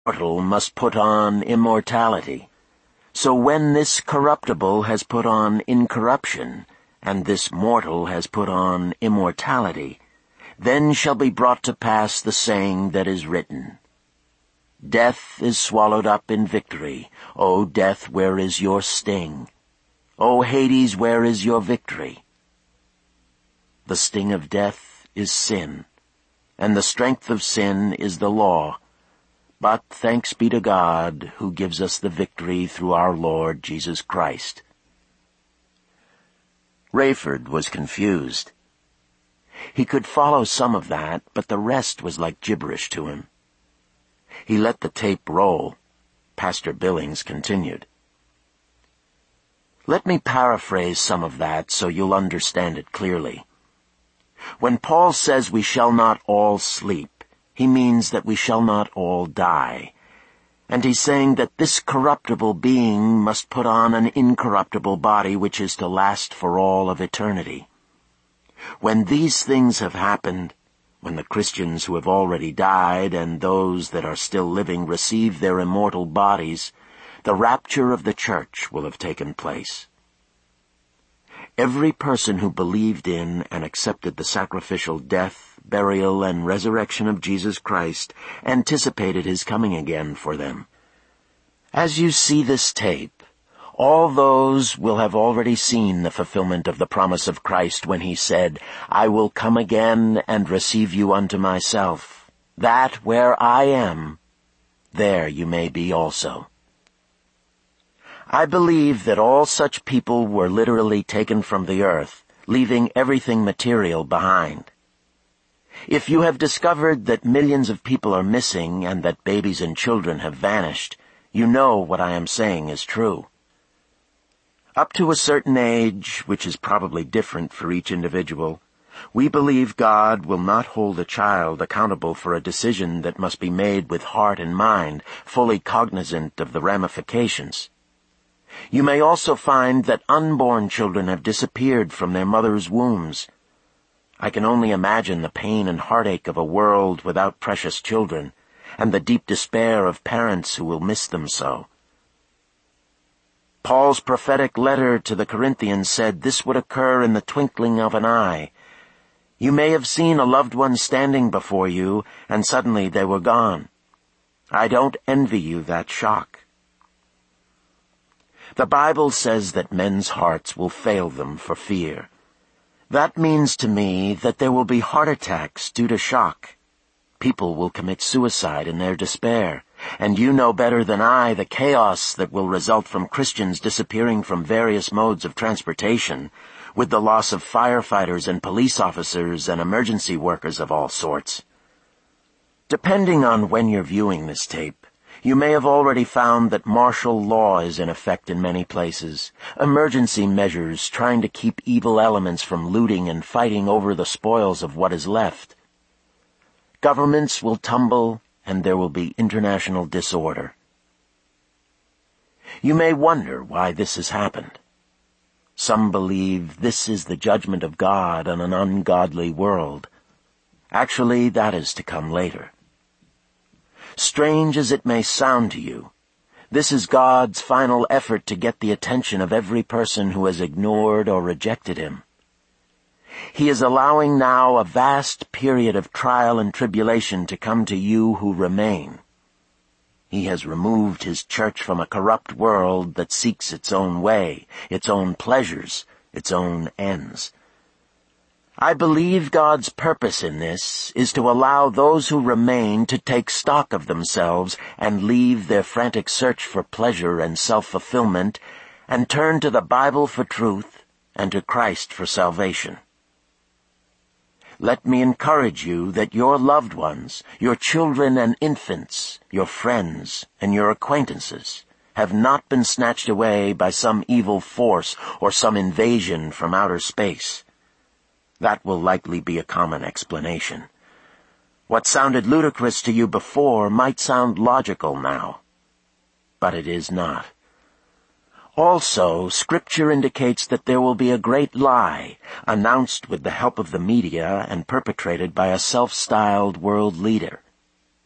mortal must put on immortality. So when this corruptible has put on incorruption, and this mortal has put on immortality, then shall be brought to pass the saying that is written, Death is swallowed up in victory. O death, where is your sting? O Hades, where is your victory? The sting of death is sin, and the strength of sin is the law. But thanks be to God, who gives us the victory through our Lord Jesus Christ. Rayford was confused. He could follow some of that, but the rest was like gibberish to him. He let the tape roll. Pastor Billings continued. Let me paraphrase some of that so you'll understand it clearly. When Paul says we shall not all sleep, he means that we shall not all die. And he's saying that this corruptible being must put on an incorruptible body which is to last for all of eternity. When these things have happened, when the Christians who have already died and those that are still living receive their immortal bodies, the rapture of the church will have taken place. Every person who believed in and accepted the sacrificial death, burial, and resurrection of Jesus Christ anticipated his coming again for them. As you see this tape, all those will have already seen the fulfillment of the promise of Christ when he said, I will come again and receive you unto myself, that where I am, there you may be also. I believe that all such people were literally taken from the earth, leaving everything material behind. If you have discovered that millions of people are missing and that babies and children have vanished, you know what I am saying is true. Up to a certain age, which is probably different for each individual, we believe God will not hold a child accountable for a decision that must be made with heart and mind, fully cognizant of the ramifications. You may also find that unborn children have disappeared from their mothers' wombs. I can only imagine the pain and heartache of a world without precious children, and the deep despair of parents who will miss them so. Paul's prophetic letter to the Corinthians said this would occur in the twinkling of an eye. You may have seen a loved one standing before you, and suddenly they were gone. I don't envy you that shock. The Bible says that men's hearts will fail them for fear. That means to me that there will be heart attacks due to shock. People will commit suicide in their despair, and you know better than I the chaos that will result from Christians disappearing from various modes of transportation, with the loss of firefighters and police officers and emergency workers of all sorts. Depending on when you're viewing this tape, you may have already found that martial law is in effect in many places, emergency measures trying to keep evil elements from looting and fighting over the spoils of what is left. Governments will tumble, and there will be international disorder. You may wonder why this has happened. Some believe this is the judgment of God on an ungodly world. Actually, that is to come later. Strange as it may sound to you, this is God's final effort to get the attention of every person who has ignored or rejected him. He is allowing now a vast period of trial and tribulation to come to you who remain. He has removed his church from a corrupt world that seeks its own way, its own pleasures, its own ends. I believe God's purpose in this is to allow those who remain to take stock of themselves and leave their frantic search for pleasure and self-fulfillment and turn to the Bible for truth and to Christ for salvation. Let me encourage you that your loved ones, your children and infants, your friends and your acquaintances have not been snatched away by some evil force or some invasion from outer space. That will likely be a common explanation. What sounded ludicrous to you before might sound logical now, but it is not. Also, Scripture indicates that there will be a great lie, announced with the help of the media and perpetrated by a self-styled world leader.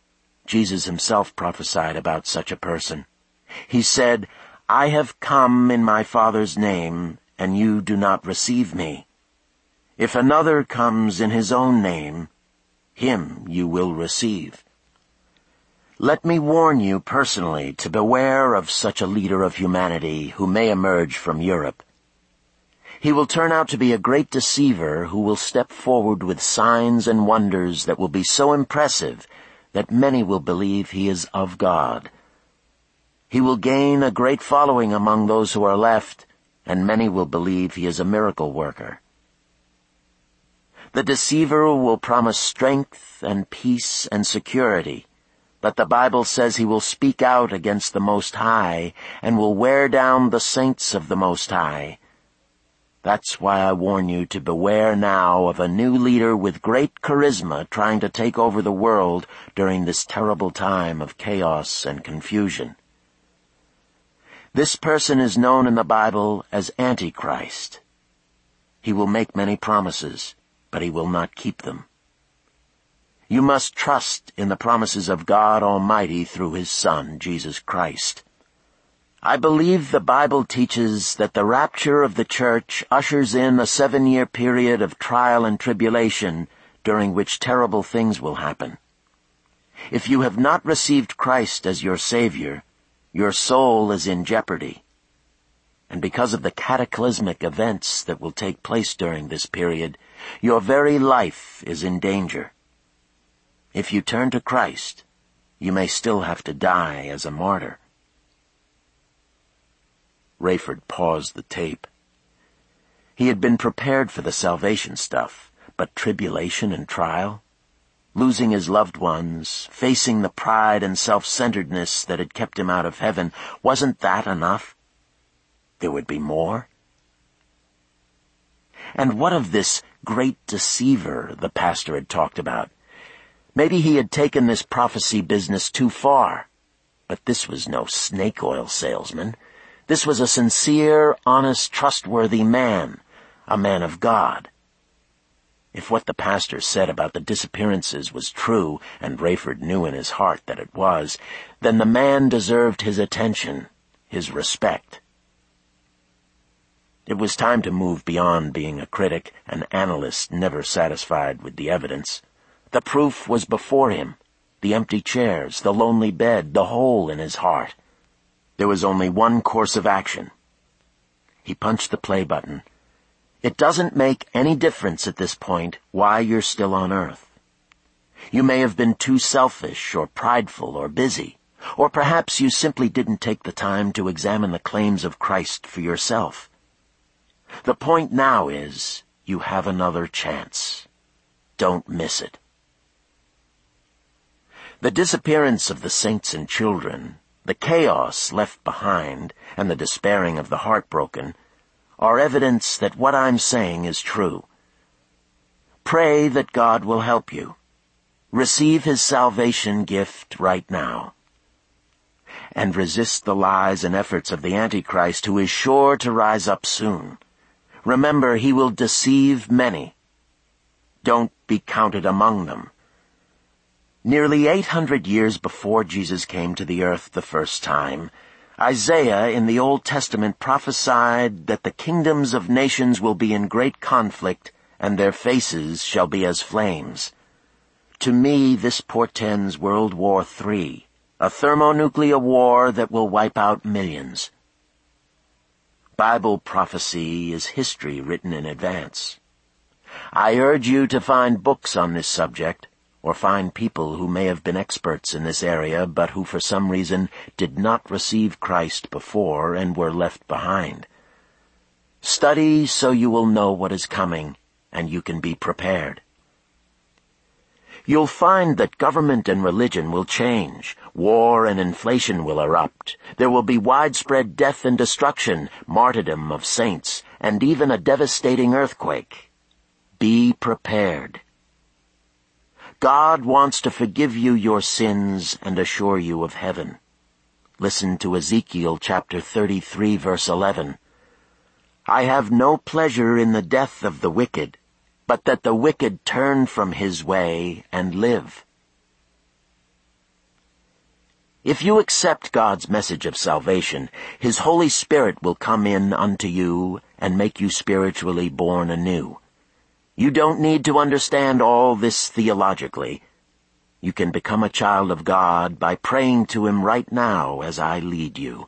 Jesus himself prophesied about such a person. He said, "I have come in my Father's name, and you do not receive me. If another comes in his own name, him you will receive." Let me warn you personally to beware of such a leader of humanity who may emerge from Europe. He will turn out to be a great deceiver who will step forward with signs and wonders that will be so impressive that many will believe he is of God. He will gain a great following among those who are left, and many will believe he is a miracle worker. The deceiver will promise strength and peace and security, but the Bible says he will speak out against the Most High and will wear down the saints of the Most High. That's why I warn you to beware now of a new leader with great charisma trying to take over the world during this terrible time of chaos and confusion. This person is known in the Bible as Antichrist. He will make many promises, but he will not keep them. You must trust in the promises of God Almighty through His Son, Jesus Christ. I believe the Bible teaches that the rapture of the church ushers in a 7-year period of trial and tribulation during which terrible things will happen. If you have not received Christ as your Savior, your soul is in jeopardy. And because of the cataclysmic events that will take place during this period, your very life is in danger. If you turn to Christ, you may still have to die as a martyr. Rayford paused the tape. He had been prepared for the salvation stuff, but tribulation and trial? Losing his loved ones, facing the pride and self-centeredness that had kept him out of heaven, wasn't that enough? There would be more? And what of this great deceiver the pastor had talked about? Maybe he had taken this prophecy business too far. But this was no snake oil salesman. This was a sincere, honest, trustworthy man, a man of God. If what the pastor said about the disappearances was true, and Rayford knew in his heart that it was, then the man deserved his attention, his respect. It was time to move beyond being a critic, an analyst never satisfied with the evidence. The proof was before him, the empty chairs, the lonely bed, the hole in his heart. There was only one course of action. He punched the play button. It doesn't make any difference at this point why you're still on Earth. You may have been too selfish or prideful or busy, or perhaps you simply didn't take the time to examine the claims of Christ for yourself. The point now is, you have another chance. Don't miss it. The disappearance of the saints and children, the chaos left behind, and the despairing of the heartbroken are evidence that what I'm saying is true. Pray that God will help you. Receive His salvation gift right now. And resist the lies and efforts of the Antichrist, who is sure to rise up soon. Remember, he will deceive many. Don't be counted among them. Nearly 800 years before Jesus came to the earth the first time, Isaiah in the Old Testament prophesied that the kingdoms of nations will be in great conflict, and their faces shall be as flames. To me, this portends World War III, a thermonuclear war that will wipe out millions. Bible prophecy is history written in advance. I urge you to find books on this subject, or find people who may have been experts in this area but who for some reason did not receive Christ before and were left behind. Study so you will know what is coming, and you can be prepared. You'll find that government and religion will change. War and inflation will erupt. There will be widespread death and destruction, martyrdom of saints, and even a devastating earthquake. Be prepared. God wants to forgive you your sins and assure you of heaven. Listen to Ezekiel chapter 33, verse 11. I have no pleasure in the death of the wicked, but that the wicked turn from his way and live. If you accept God's message of salvation, His Holy Spirit will come in unto you and make you spiritually born anew. You don't need to understand all this theologically. You can become a child of God by praying to Him right now as I lead you."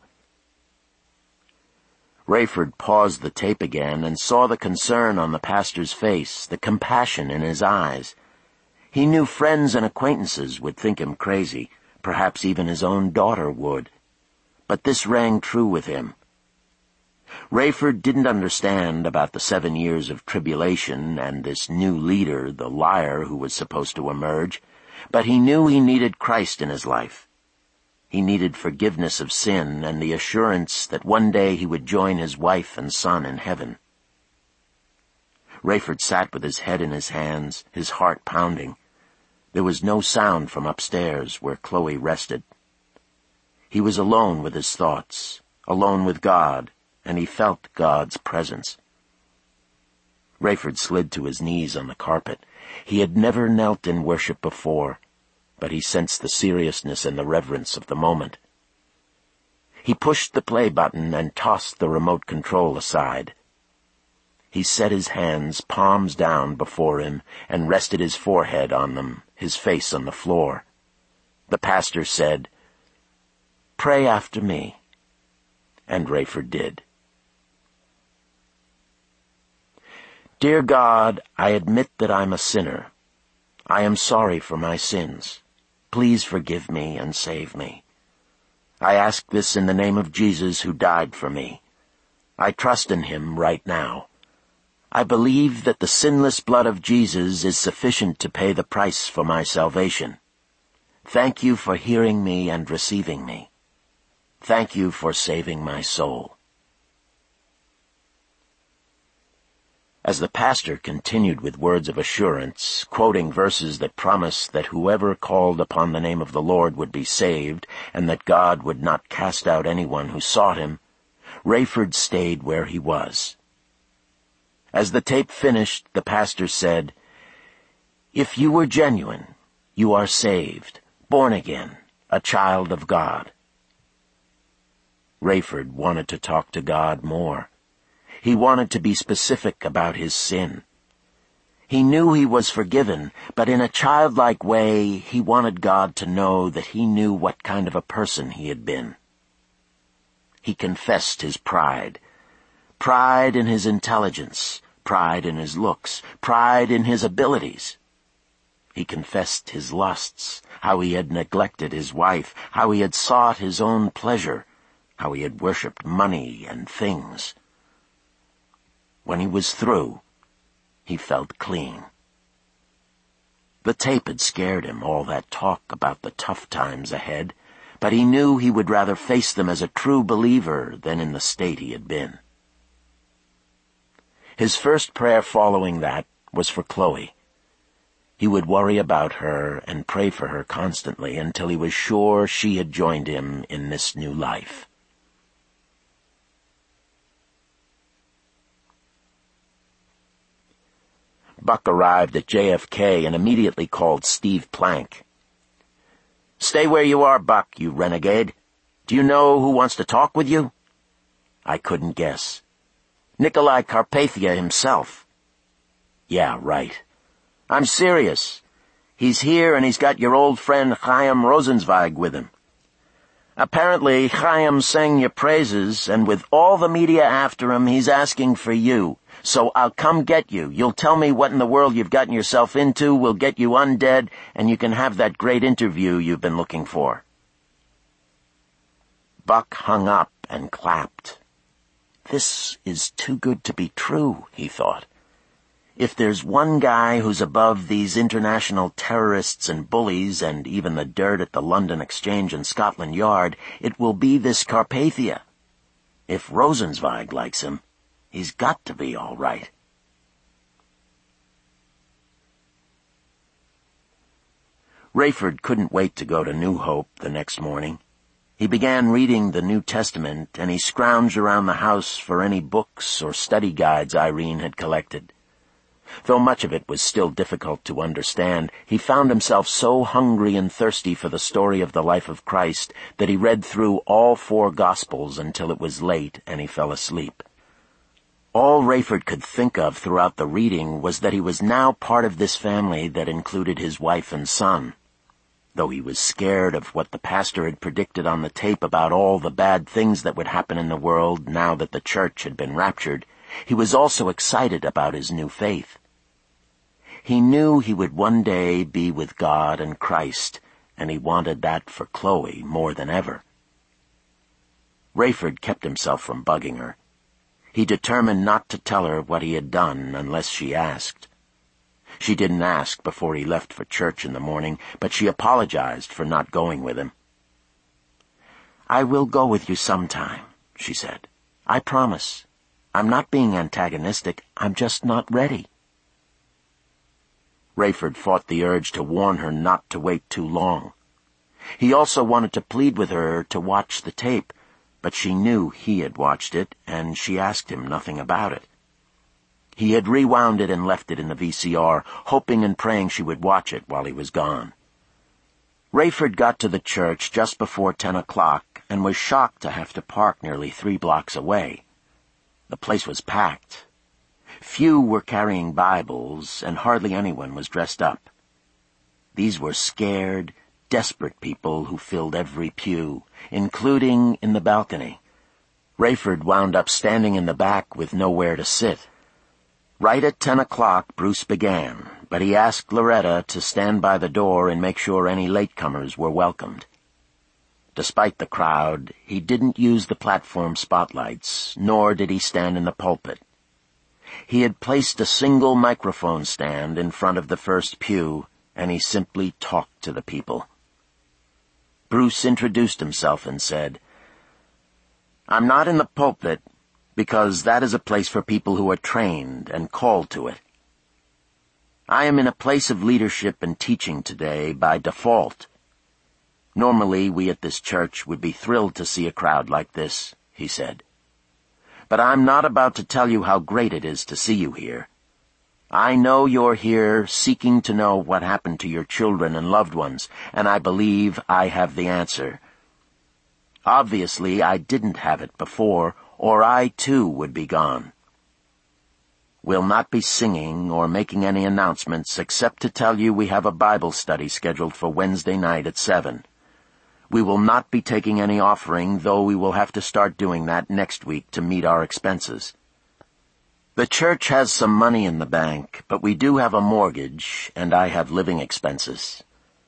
Rayford paused the tape again and saw the concern on the pastor's face, the compassion in his eyes. He knew friends and acquaintances would think him crazy, perhaps even his own daughter would. But this rang true with him. Rayford didn't understand about the 7 years of tribulation and this new leader, the liar who was supposed to emerge, but he knew he needed Christ in his life. He needed forgiveness of sin and the assurance that one day he would join his wife and son in heaven. Rayford sat with his head in his hands, his heart pounding. There was no sound from upstairs where Chloe rested. He was alone with his thoughts, alone with God, and he felt God's presence. Rayford slid to his knees on the carpet. He had never knelt in worship before, but he sensed the seriousness and the reverence of the moment. He pushed the play button and tossed the remote control aside. He set his hands, palms down, before him and rested his forehead on them, his face on the floor. The pastor said, "Pray after me," and Rayford did. "Dear God, I admit that I'm a sinner. I am sorry for my sins. Please forgive me and save me. I ask this in the name of Jesus who died for me. I trust in Him right now. I believe that the sinless blood of Jesus is sufficient to pay the price for my salvation. Thank you for hearing me and receiving me. Thank you for saving my soul." As the pastor continued with words of assurance, quoting verses that promised that whoever called upon the name of the Lord would be saved, and that God would not cast out anyone who sought Him, Rayford stayed where he was. As the tape finished, the pastor said, "If you were genuine, you are saved, born again, a child of God." Rayford wanted to talk to God more. He wanted to be specific about his sin. He knew he was forgiven, but in a childlike way, he wanted God to know that he knew what kind of a person he had been. He confessed his pride in his intelligence, pride in his looks, pride in his abilities. He confessed his lusts, how he had neglected his wife, how he had sought his own pleasure, how he had worshipped money and things. When he was through, he felt clean. The tape had scared him, all that talk about the tough times ahead, but he knew he would rather face them as a true believer than in the state he had been. His first prayer following that was for Chloe. He would worry about her and pray for her constantly until he was sure she had joined him in this new life. Buck arrived at JFK and immediately called Steve Plank. "Stay where you are, Buck, you renegade. Do you know who wants to talk with you?" I couldn't guess. "Nikolai Carpathia himself." "Yeah, right. I'm serious. He's here and he's got your old friend Chaim Rosenzweig with him. Apparently, Chaim sang your praises, and with all the media after him, he's asking for you. So I'll come get you. You'll tell me what in the world you've gotten yourself into, we'll get you undead, and you can have that great interview you've been looking for." Buck hung up and clapped. This is too good to be true, he thought. If there's one guy who's above these international terrorists and bullies and even the dirt at the London Exchange and Scotland Yard, it will be this Carpathia. If Rosenzweig likes him, he's got to be all right. Rayford couldn't wait to go to New Hope the next morning. He began reading the New Testament, and he scrounged around the house for any books or study guides Irene had collected. Though much of it was still difficult to understand, he found himself so hungry and thirsty for the story of the life of Christ that he read through all 4 Gospels until it was late and he fell asleep. All Rayford could think of throughout the reading was that he was now part of this family that included his wife and son. Though he was scared of what the pastor had predicted on the tape about all the bad things that would happen in the world now that the church had been raptured, he was also excited about his new faith. He knew he would one day be with God and Christ, and he wanted that for Chloe more than ever. Rayford kept himself from bugging her. He determined not to tell her what he had done unless she asked. She didn't ask before he left for church in the morning, but she apologized for not going with him. "I will go with you sometime," she said. "I promise. I'm not being antagonistic. I'm just not ready." Rayford fought the urge to warn her not to wait too long. He also wanted to plead with her to watch the tape, but she knew he had watched it, and she asked him nothing about it. He had rewound it and left it in the VCR, hoping and praying she would watch it while he was gone. Rayford got to the church just before 10 o'clock and was shocked to have to park nearly 3 blocks away. The place was packed. Few were carrying Bibles, and hardly anyone was dressed up. These were scared, desperate people who filled every pew, including in the balcony. Rayford wound up standing in the back with nowhere to sit. Right at 10 o'clock, Bruce began, but he asked Loretta to stand by the door and make sure any latecomers were welcomed. Despite the crowd, he didn't use the platform spotlights, nor did he stand in the pulpit. He had placed a single microphone stand in front of the first pew, and he simply talked to the people. Bruce introduced himself and said, "I'm not in the pulpit, because that is a place for people who are trained and called to it. I am in a place of leadership and teaching today by default. Normally, we at this church would be thrilled to see a crowd like this," he said. "But I'm not about to tell you how great it is to see you here. I know you're here seeking to know what happened to your children and loved ones, and I believe I have the answer. Obviously, I didn't have it before, or I too would be gone. We'll not be singing or making any announcements except to tell you we have a Bible study scheduled for Wednesday night at 7. We will not be taking any offering, though we will have to start doing that next week to meet our expenses. The church has some money in the bank, but we do have a mortgage, and I have living expenses."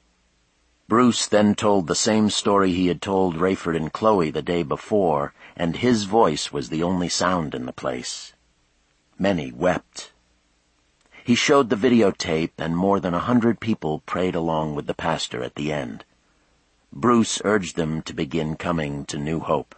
Bruce then told the same story he had told Rayford and Chloe the day before, and his voice was the only sound in the place. Many wept. He showed the videotape, and more than 100 people prayed along with the pastor at the end. Bruce urged them to begin coming to New Hope.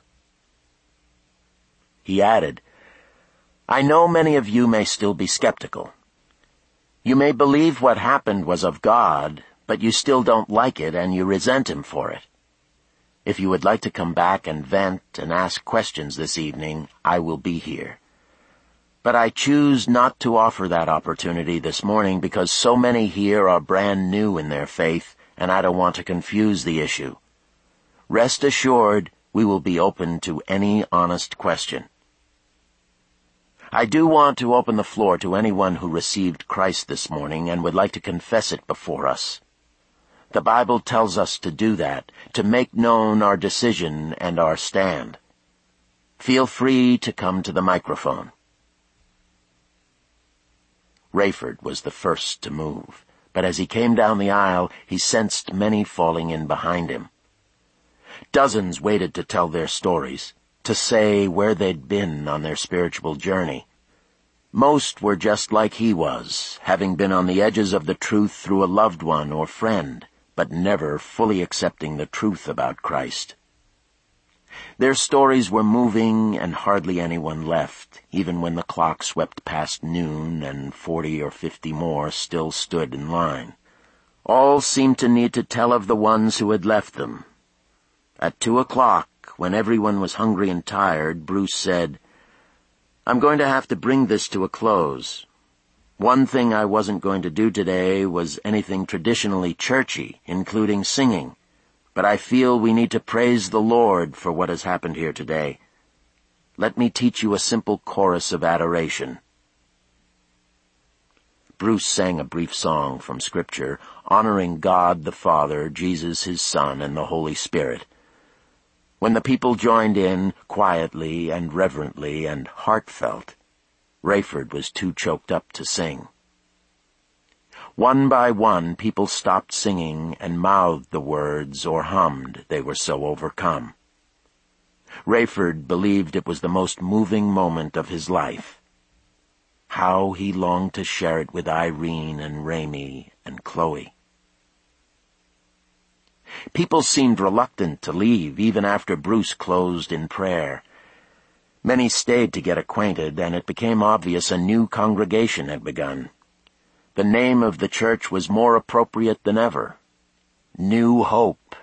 He added, "I know many of you may still be skeptical. You may believe what happened was of God, but you still don't like it and you resent him for it. If you would like to come back and vent and ask questions this evening, I will be here. But I choose not to offer that opportunity this morning because so many here are brand new in their faith, and I don't want to confuse the issue. Rest assured, we will be open to any honest question. I do want to open the floor to anyone who received Christ this morning and would like to confess it before us. The Bible tells us to do that, to make known our decision and our stand. Feel free to come to the microphone." Rayford was the first to move, but as he came down the aisle, he sensed many falling in behind him. Dozens waited to tell their stories, to say where they'd been on their spiritual journey. Most were just like he was, having been on the edges of the truth through a loved one or friend, but never fully accepting the truth about Christ. Their stories were moving, and hardly anyone left, even when the clock swept past noon and 40 or 50 more still stood in line. All seemed to need to tell of the ones who had left them. At 2 o'clock, when everyone was hungry and tired, Bruce said, "I'm going to have to bring this to a close. One thing I wasn't going to do today was anything traditionally churchy, including singing, but I feel we need to praise the Lord for what has happened here today. Let me teach you a simple chorus of adoration." Bruce sang a brief song from Scripture, honoring God the Father, Jesus his Son, and the Holy Spirit. When the people joined in, quietly and reverently and heartfelt, Rayford was too choked up to sing. One by one, people stopped singing and mouthed the words or hummed, they were so overcome. Rayford believed it was the most moving moment of his life. How he longed to share it with Irene and Ramey and Chloe. People seemed reluctant to leave, even after Bruce closed in prayer. Many stayed to get acquainted, and it became obvious a new congregation had begun. The name of the church was more appropriate than ever. New Hope.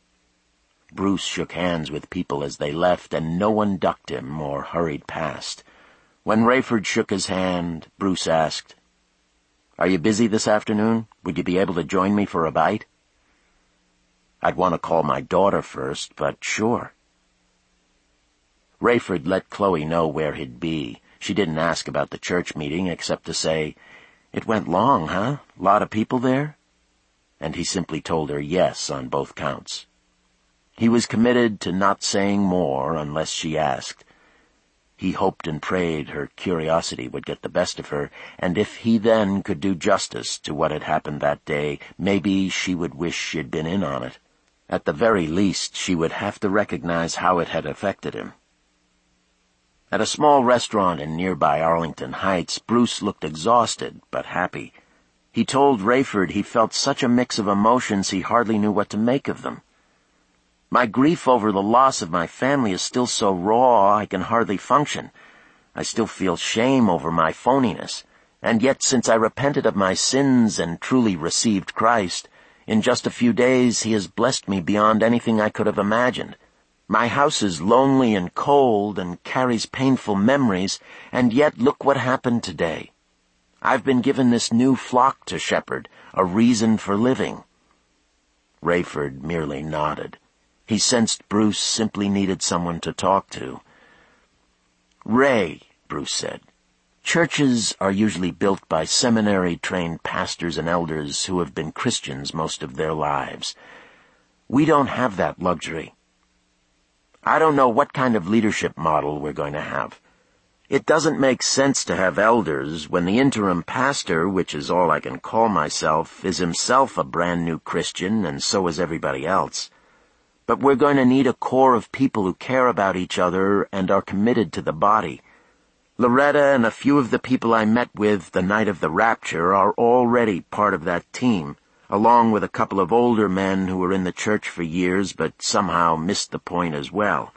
Bruce shook hands with people as they left, and no one ducked him or hurried past. When Rayford shook his hand, Bruce asked, "Are you busy this afternoon? Would you be able to join me for a bite?" "I'd want to call my daughter first, but sure." Rayford let Chloe know where he'd be. She didn't ask about the church meeting except to say, "It went long, huh? Lot of people there?" And he simply told her yes on both counts. He was committed to not saying more unless she asked. He hoped and prayed her curiosity would get the best of her, and if he then could do justice to what had happened that day, maybe she would wish she'd been in on it. At the very least, she would have to recognize how it had affected him. At a small restaurant in nearby Arlington Heights, Bruce looked exhausted but happy. He told Rayford he felt such a mix of emotions he hardly knew what to make of them. "My grief over the loss of my family is still so raw I can hardly function. I still feel shame over my phoniness, and yet since I repented of my sins and truly received Christ, in just a few days he has blessed me beyond anything I could have imagined. My house is lonely and cold and carries painful memories, and yet look what happened today. I've been given this new flock to shepherd, a reason for living." Rayford merely nodded. He sensed Bruce simply needed someone to talk to. "Ray," Bruce said, "churches are usually built by seminary-trained pastors and elders who have been Christians most of their lives. We don't have that luxury. I don't know what kind of leadership model we're going to have. It doesn't make sense to have elders when the interim pastor, which is all I can call myself, is himself a brand new Christian, and so is everybody else. But we're going to need a core of people who care about each other and are committed to the body. Loretta and a few of the people I met with the night of the rapture are already part of that team, along with a couple of older men who were in the church for years but somehow missed the point as well.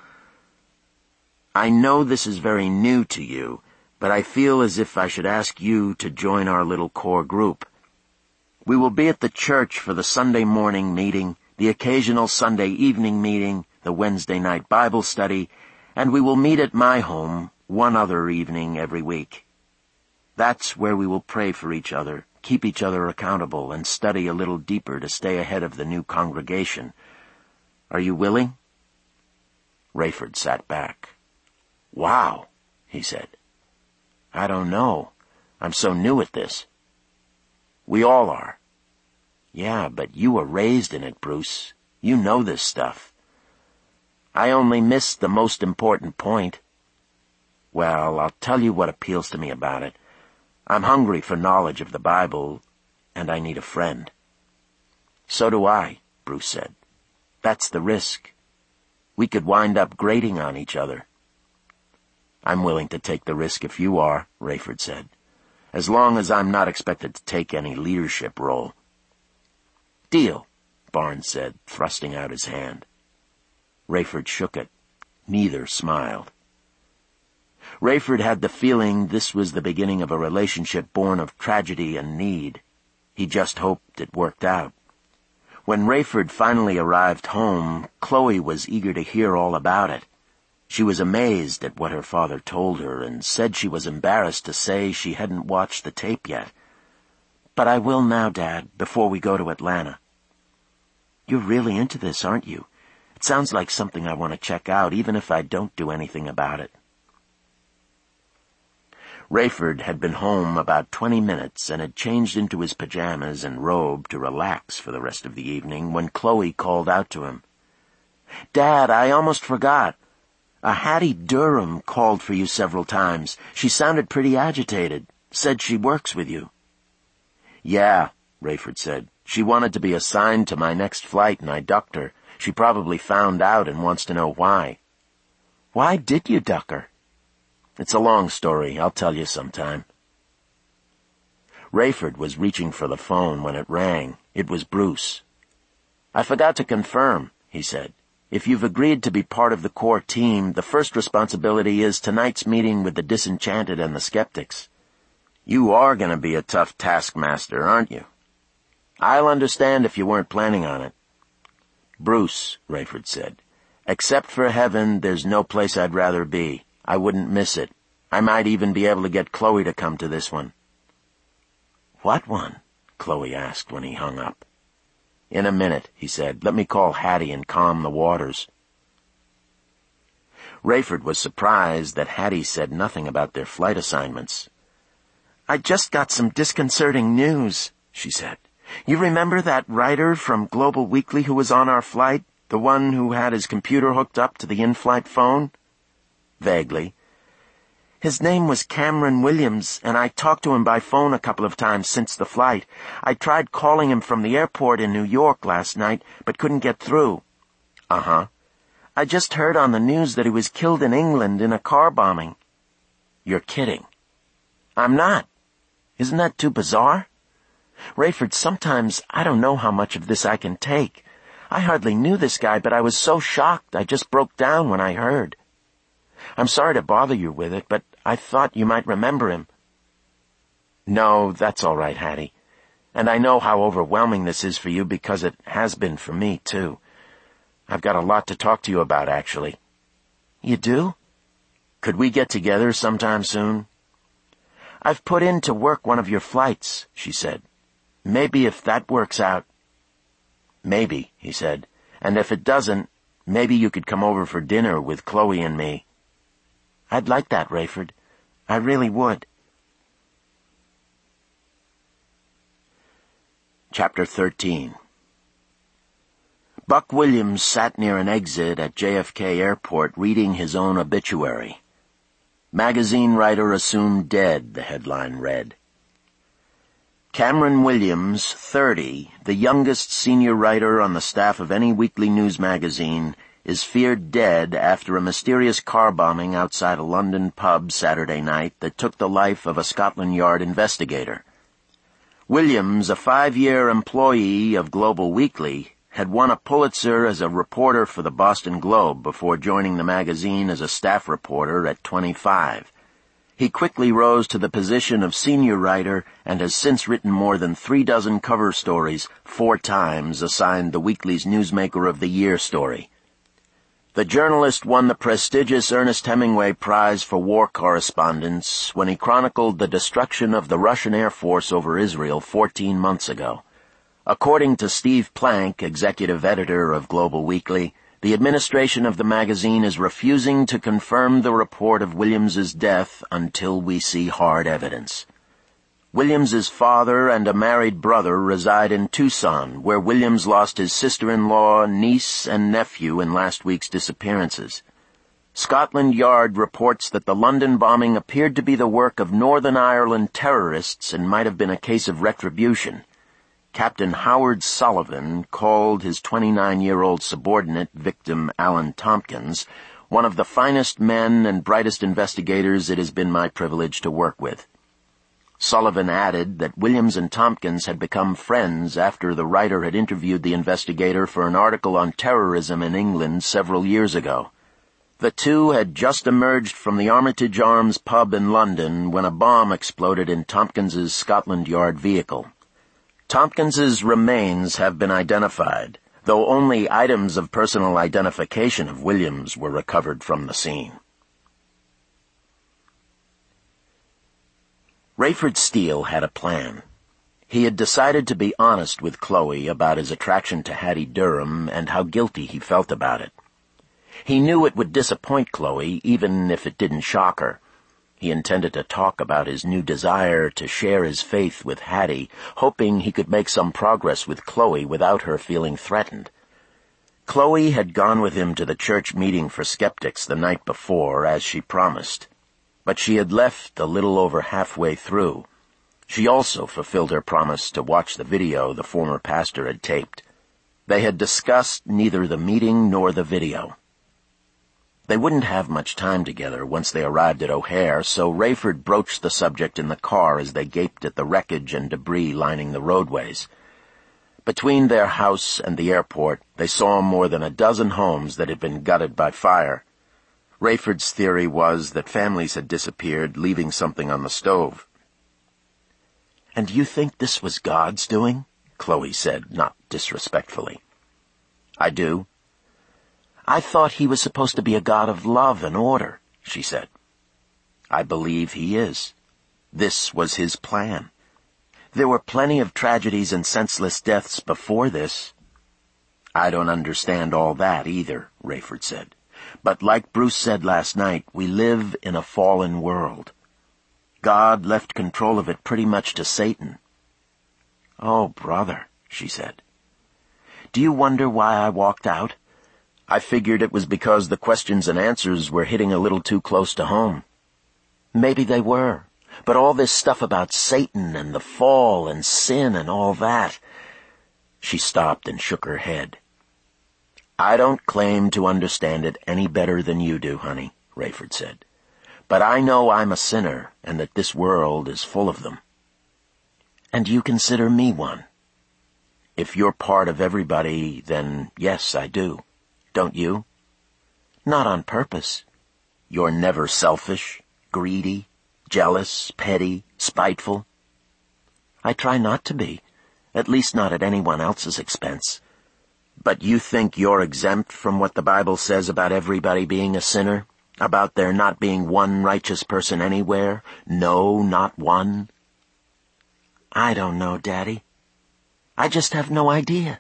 I know this is very new to you, but I feel as if I should ask you to join our little core group. We will be at the church for the Sunday morning meeting, the occasional Sunday evening meeting, the Wednesday night Bible study, and we will meet at my home one other evening every week. That's where we will pray for each other, keep each other accountable, and study a little deeper to stay ahead of the new congregation. Are you willing?" Rayford sat back. "Wow," he said. "I don't know. I'm so new at this." "We all are." "Yeah, but you were raised in it, Bruce. You know this stuff." "I only missed the most important point." "Well, I'll tell you what appeals to me about it. I'm hungry for knowledge of the Bible, and I need a friend." "So do I," Bruce said. "That's the risk. We could wind up grating on each other." "I'm willing to take the risk if you are," Rayford said, "as long as I'm not expected to take any leadership role." "Deal," Barnes said, thrusting out his hand. Rayford shook it. Neither smiled. Rayford had the feeling this was the beginning of a relationship born of tragedy and need. He just hoped it worked out. When Rayford finally arrived home, Chloe was eager to hear all about it. She was amazed at what her father told her and said she was embarrassed to say she hadn't watched the tape yet. "But I will now, Dad, before we go to Atlanta." "You're really into this, aren't you? It sounds like something I want to check out, even if I don't do anything about it." Rayford had been home about 20 minutes and had changed into his pajamas and robe to relax for the rest of the evening when Chloe called out to him. "Dad, I almost forgot. Hattie Durham called for you several times. She sounded pretty agitated. Said she works with you." "Yeah," Rayford said. "She wanted to be assigned to my next flight, and I ducked her. She probably found out and wants to know why." "Why did you duck her?" "It's a long story. I'll tell you sometime." Rayford was reaching for the phone when it rang. It was Bruce. "I forgot to confirm," he said. "If you've agreed to be part of the core team, the first responsibility is tonight's meeting with the disenchanted and the skeptics. You are going to be a tough taskmaster, aren't you?" "I'll understand if you weren't planning on it." "Bruce," Rayford said, "except for heaven, there's no place I'd rather be. I wouldn't miss it. I might even be able to get Chloe to come to this one." "What one?" Chloe asked when he hung up. "In a minute," he said. "Let me call Hattie and calm the waters." Rayford was surprised that Hattie said nothing about their flight assignments. "I just got some disconcerting news," she said. "You remember that writer from Global Weekly who was on our flight, the one who had his computer hooked up to the in-flight phone?" "Vaguely." "His name was Cameron Williams, and I talked to him by phone a couple of times since the flight. I tried calling him from the airport in New York last night, but couldn't get through." "Uh-huh." "I just heard on the news that he was killed in England in a car bombing." "You're kidding." "I'm not. Isn't that too bizarre? Rayford, sometimes I don't know how much of this I can take. I hardly knew this guy, but I was so shocked I just broke down when I heard. I'm sorry to bother you with it, but I thought you might remember him." "No, that's all right, Hattie. And I know how overwhelming this is for you because it has been for me, too. I've got a lot to talk to you about, actually." "You do?" "Could we get together sometime soon?" "I've put in to work one of your flights," she said. "Maybe if that works out." "Maybe," he said. "And if it doesn't, maybe you could come over for dinner with Chloe and me." "I'd like that, Rayford. I really would." Chapter 13. Buck Williams sat near an exit at JFK Airport reading his own obituary. "Magazine writer assumed dead," the headline read. Cameron Williams, 30, the youngest senior writer on the staff of any weekly news magazine, is feared dead after a mysterious car bombing outside a London pub Saturday night that took the life of a Scotland Yard investigator. Williams, a 5-year employee of Global Weekly, had won a Pulitzer as a reporter for the Boston Globe before joining the magazine as a staff reporter at 25. He quickly rose to the position of senior writer and has since written more than 36 cover stories, 4 times assigned the weekly's Newsmaker of the Year story. The journalist won the prestigious Ernest Hemingway Prize for War Correspondence when he chronicled the destruction of the Russian Air Force over Israel 14 months ago. According to Steve Plank, executive editor of Global Weekly, the administration of the magazine is refusing to confirm the report of Williams's death until we see hard evidence. Williams's father and a married brother reside in Tucson, where Williams lost his sister-in-law, niece, and nephew in last week's disappearances. Scotland Yard reports that the London bombing appeared to be the work of Northern Ireland terrorists and might have been a case of retribution. Captain Howard Sullivan called his 29-year-old subordinate, victim Alan Tompkins, one of the finest men and brightest investigators it has been my privilege to work with. Sullivan added that Williams and Tompkins had become friends after the writer had interviewed the investigator for an article on terrorism in England several years ago. The two had just emerged from the Armitage Arms pub in London when a bomb exploded in Tompkins's Scotland Yard vehicle. Tompkins's remains have been identified. though only items of personal identification of Williams were recovered from the scene. Rayford Steele had a plan. He had decided to be honest with Chloe about his attraction to Hattie Durham and how guilty he felt about it. He knew it would disappoint Chloe, even if it didn't shock her. He intended to talk about his new desire to share his faith with Hattie, hoping he could make some progress with Chloe without her feeling threatened. Chloe had gone with him to the church meeting for skeptics the night before, as she promised. But she had left a little over halfway through. She also fulfilled her promise to watch the video the former pastor had taped. They had discussed neither the meeting nor the video. They wouldn't have much time together once they arrived at O'Hare, so Rayford broached the subject in the car as they gaped at the wreckage and debris lining the roadways. Between their house and the airport, they saw more than a dozen homes that had been gutted by fire. Rayford's theory was that families had disappeared, leaving something on the stove. "And you think this was God's doing?" Chloe said, not disrespectfully. "I do." "I thought he was supposed to be a God of love and order," she said. "I believe he is. This was his plan. There were plenty of tragedies and senseless deaths before this." "I don't understand all that either," Rayford said. "But like Bruce said last night, we live in a fallen world. God left control of it pretty much to Satan." "Oh, brother," she said. "Do you wonder why I walked out? I figured it was because the questions and answers were hitting a little too close to home." "Maybe they were, but all this stuff about Satan and the fall and sin and all that—" She stopped and shook her head. "I don't claim to understand it any better than you do, honey," Rayford said. "But I know I'm a sinner and that this world is full of them." "And you consider me one?" "If you're part of everybody, then yes, I do. Don't you?" "Not on purpose." "You're never selfish, greedy, jealous, petty, spiteful?" "I try not to be, at least not at anyone else's expense." "But you think you're exempt from what the Bible says about everybody being a sinner? About there not being one righteous person anywhere? No, not one?" "I don't know, Daddy. I just have no idea."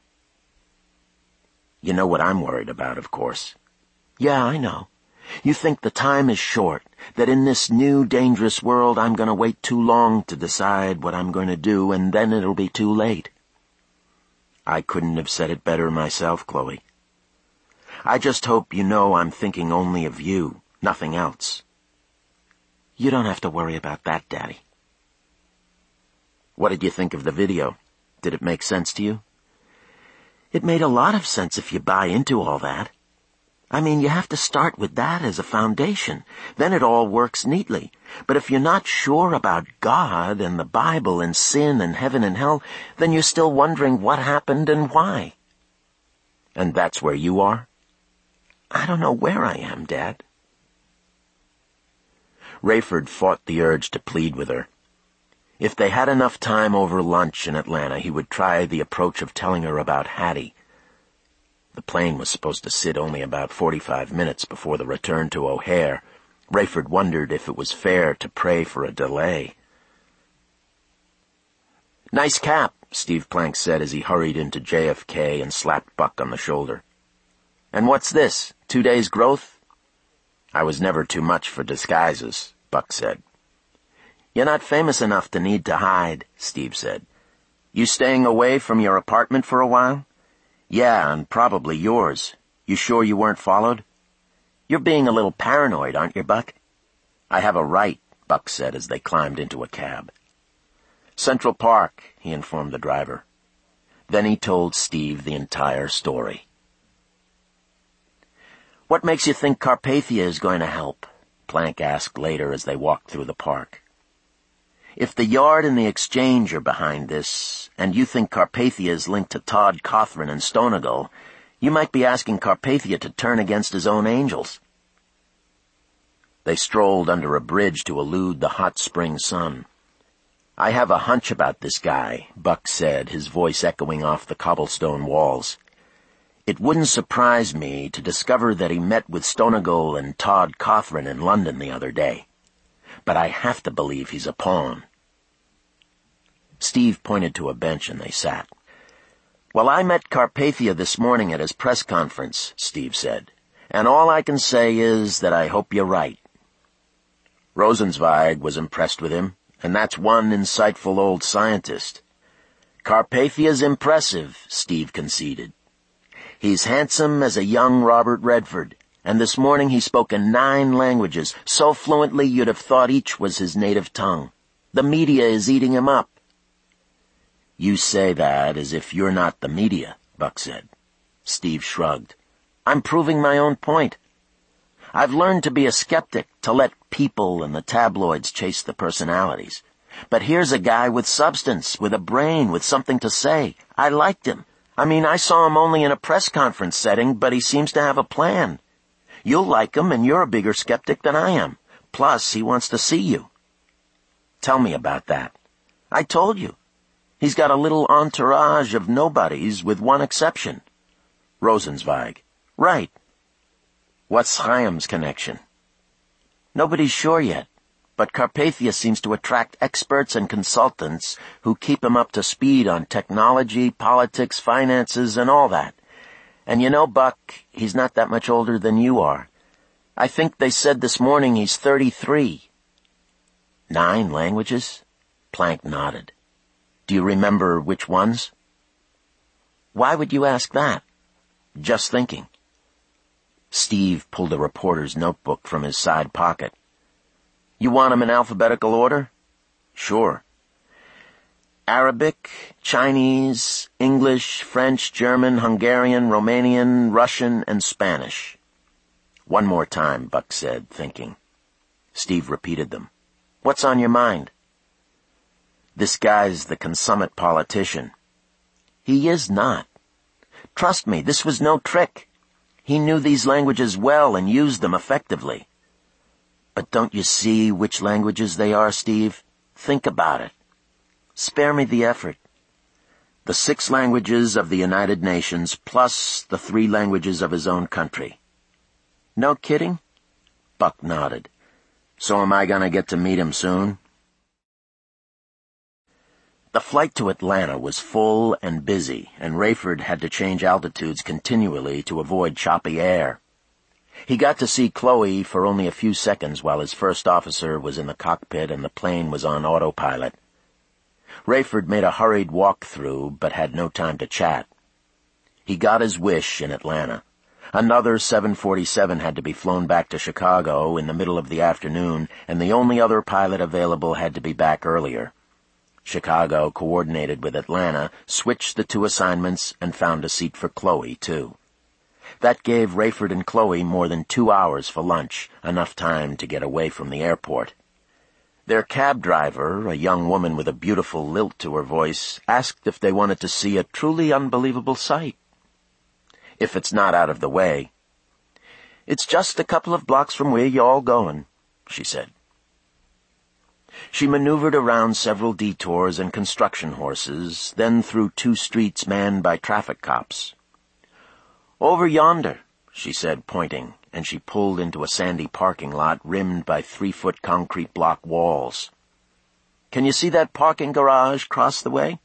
"You know what I'm worried about, of course." "Yeah, I know. You think the time is short, that in this new, dangerous world I'm going to wait too long to decide what I'm going to do, and then it'll be too late." "I couldn't have said it better myself, Chloe. I just hope you know I'm thinking only of you, nothing else." "You don't have to worry about that, Daddy." "What did you think of the video? Did it make sense to you?" "It made a lot of sense if you buy into all that. I mean, you have to start with that as a foundation. Then it all works neatly. But if you're not sure about God and the Bible and sin and heaven and hell, then you're still wondering what happened and why." "And that's where you are?" "I don't know where I am, Dad." Rayford fought the urge to plead with her. If they had enough time over lunch in Atlanta, he would try the approach of telling her about Hattie. The plane was supposed to sit only about 45 minutes before the return to O'Hare. Rayford wondered if it was fair to pray for a delay. "Nice cap," Steve Plank said as he hurried into JFK and slapped Buck on the shoulder. "And what's this, 2 days' growth?" "I was never too much for disguises," Buck said. "You're not famous enough to need to hide," Steve said. "You staying away from your apartment for a while?" "Yeah, and probably yours. You sure you weren't followed?" "You're being a little paranoid, aren't you, Buck?" "I have a right," Buck said as they climbed into a cab. "Central Park," he informed the driver. Then he told Steve the entire story. "What makes you think Carpathia is going to help?" Plank asked later as they walked through the park. "If the Yard and the Exchange are behind this, and you think Carpathia is linked to Todd Cothran and Stoneagle, you might be asking Carpathia to turn against his own angels." They strolled under a bridge to elude the hot spring sun. "I have a hunch about this guy," Buck said, his voice echoing off the cobblestone walls. It wouldn't surprise me to discover that he met with Stonegal and Todd Cothran in London the other day. But I have to believe he's a pawn." Steve pointed to a bench and they sat. "Well, I met Carpathia this morning at his press conference," Steve said, "and all I can say is that I hope you're right." Rosenzweig was impressed with him, and that's one insightful old scientist. "Carpathia's impressive," Steve conceded. "He's handsome as a young Robert Redford, and this morning he spoke in 9 languages, so fluently you'd have thought each was his native tongue. The media is eating him up." "You say that as if you're not the media," Buck said. Steve shrugged. "I'm proving my own point. I've learned to be a skeptic, to let people and the tabloids chase the personalities. But here's a guy with substance, with a brain, with something to say. I liked him. I mean, I saw him only in a press conference setting, but he seems to have a plan. You'll like him, and you're a bigger skeptic than I am. Plus, he wants to see you." "Tell me about that." "I told you. He's got a little entourage of nobodies, with one exception." Rosenzweig: "Right. What's Chaim's connection?" "Nobody's sure yet, but Carpathia seems to attract experts and consultants who keep him up to speed on technology, politics, finances, and all that. And you know, Buck, he's not that much older than you are. I think they said this morning he's 33. 9 languages? Plank nodded. "Do you remember which ones?" "Why would you ask that?" "Just thinking." Steve pulled a reporter's notebook from his side pocket. "You want them in alphabetical order?" "Sure." "Arabic, Chinese, English, French, German, Hungarian, Romanian, Russian, and Spanish." "One more time," Buck said, thinking. Steve repeated them. "What's on your mind?" "This guy's the consummate politician." "He is not. Trust me, this was no trick. He knew these languages well and used them effectively." "But don't you see which languages they are, Steve? Think about it. Spare me the effort." "The 6 languages of the United Nations plus the 3 languages of his own country." "No kidding?" Buck nodded. "So am I going to get to meet him soon?" The flight to Atlanta was full and busy, and Rayford had to change altitudes continually to avoid choppy air. He got to see Chloe for only a few seconds while his first officer was in the cockpit and the plane was on autopilot. Rayford made a hurried walk through, but had no time to chat. He got his wish in Atlanta. Another 747 had to be flown back to Chicago in the middle of the afternoon, and the only other pilot available had to be back earlier. Chicago coordinated with Atlanta, switched the 2 assignments, and found a seat for Chloe, too. That gave Rayford and Chloe more than 2 hours for lunch, enough time to get away from the airport. Their cab driver, a young woman with a beautiful lilt to her voice, asked if they wanted to see a truly unbelievable sight. "If it's not out of the way." "It's just a couple of blocks from where you're all going," she said. She maneuvered around several detours and construction horses, then through 2 streets manned by traffic cops. "Over yonder," she said, pointing, and she pulled into a sandy parking lot rimmed by 3-foot concrete block walls. "Can you see that parking garage across the way?"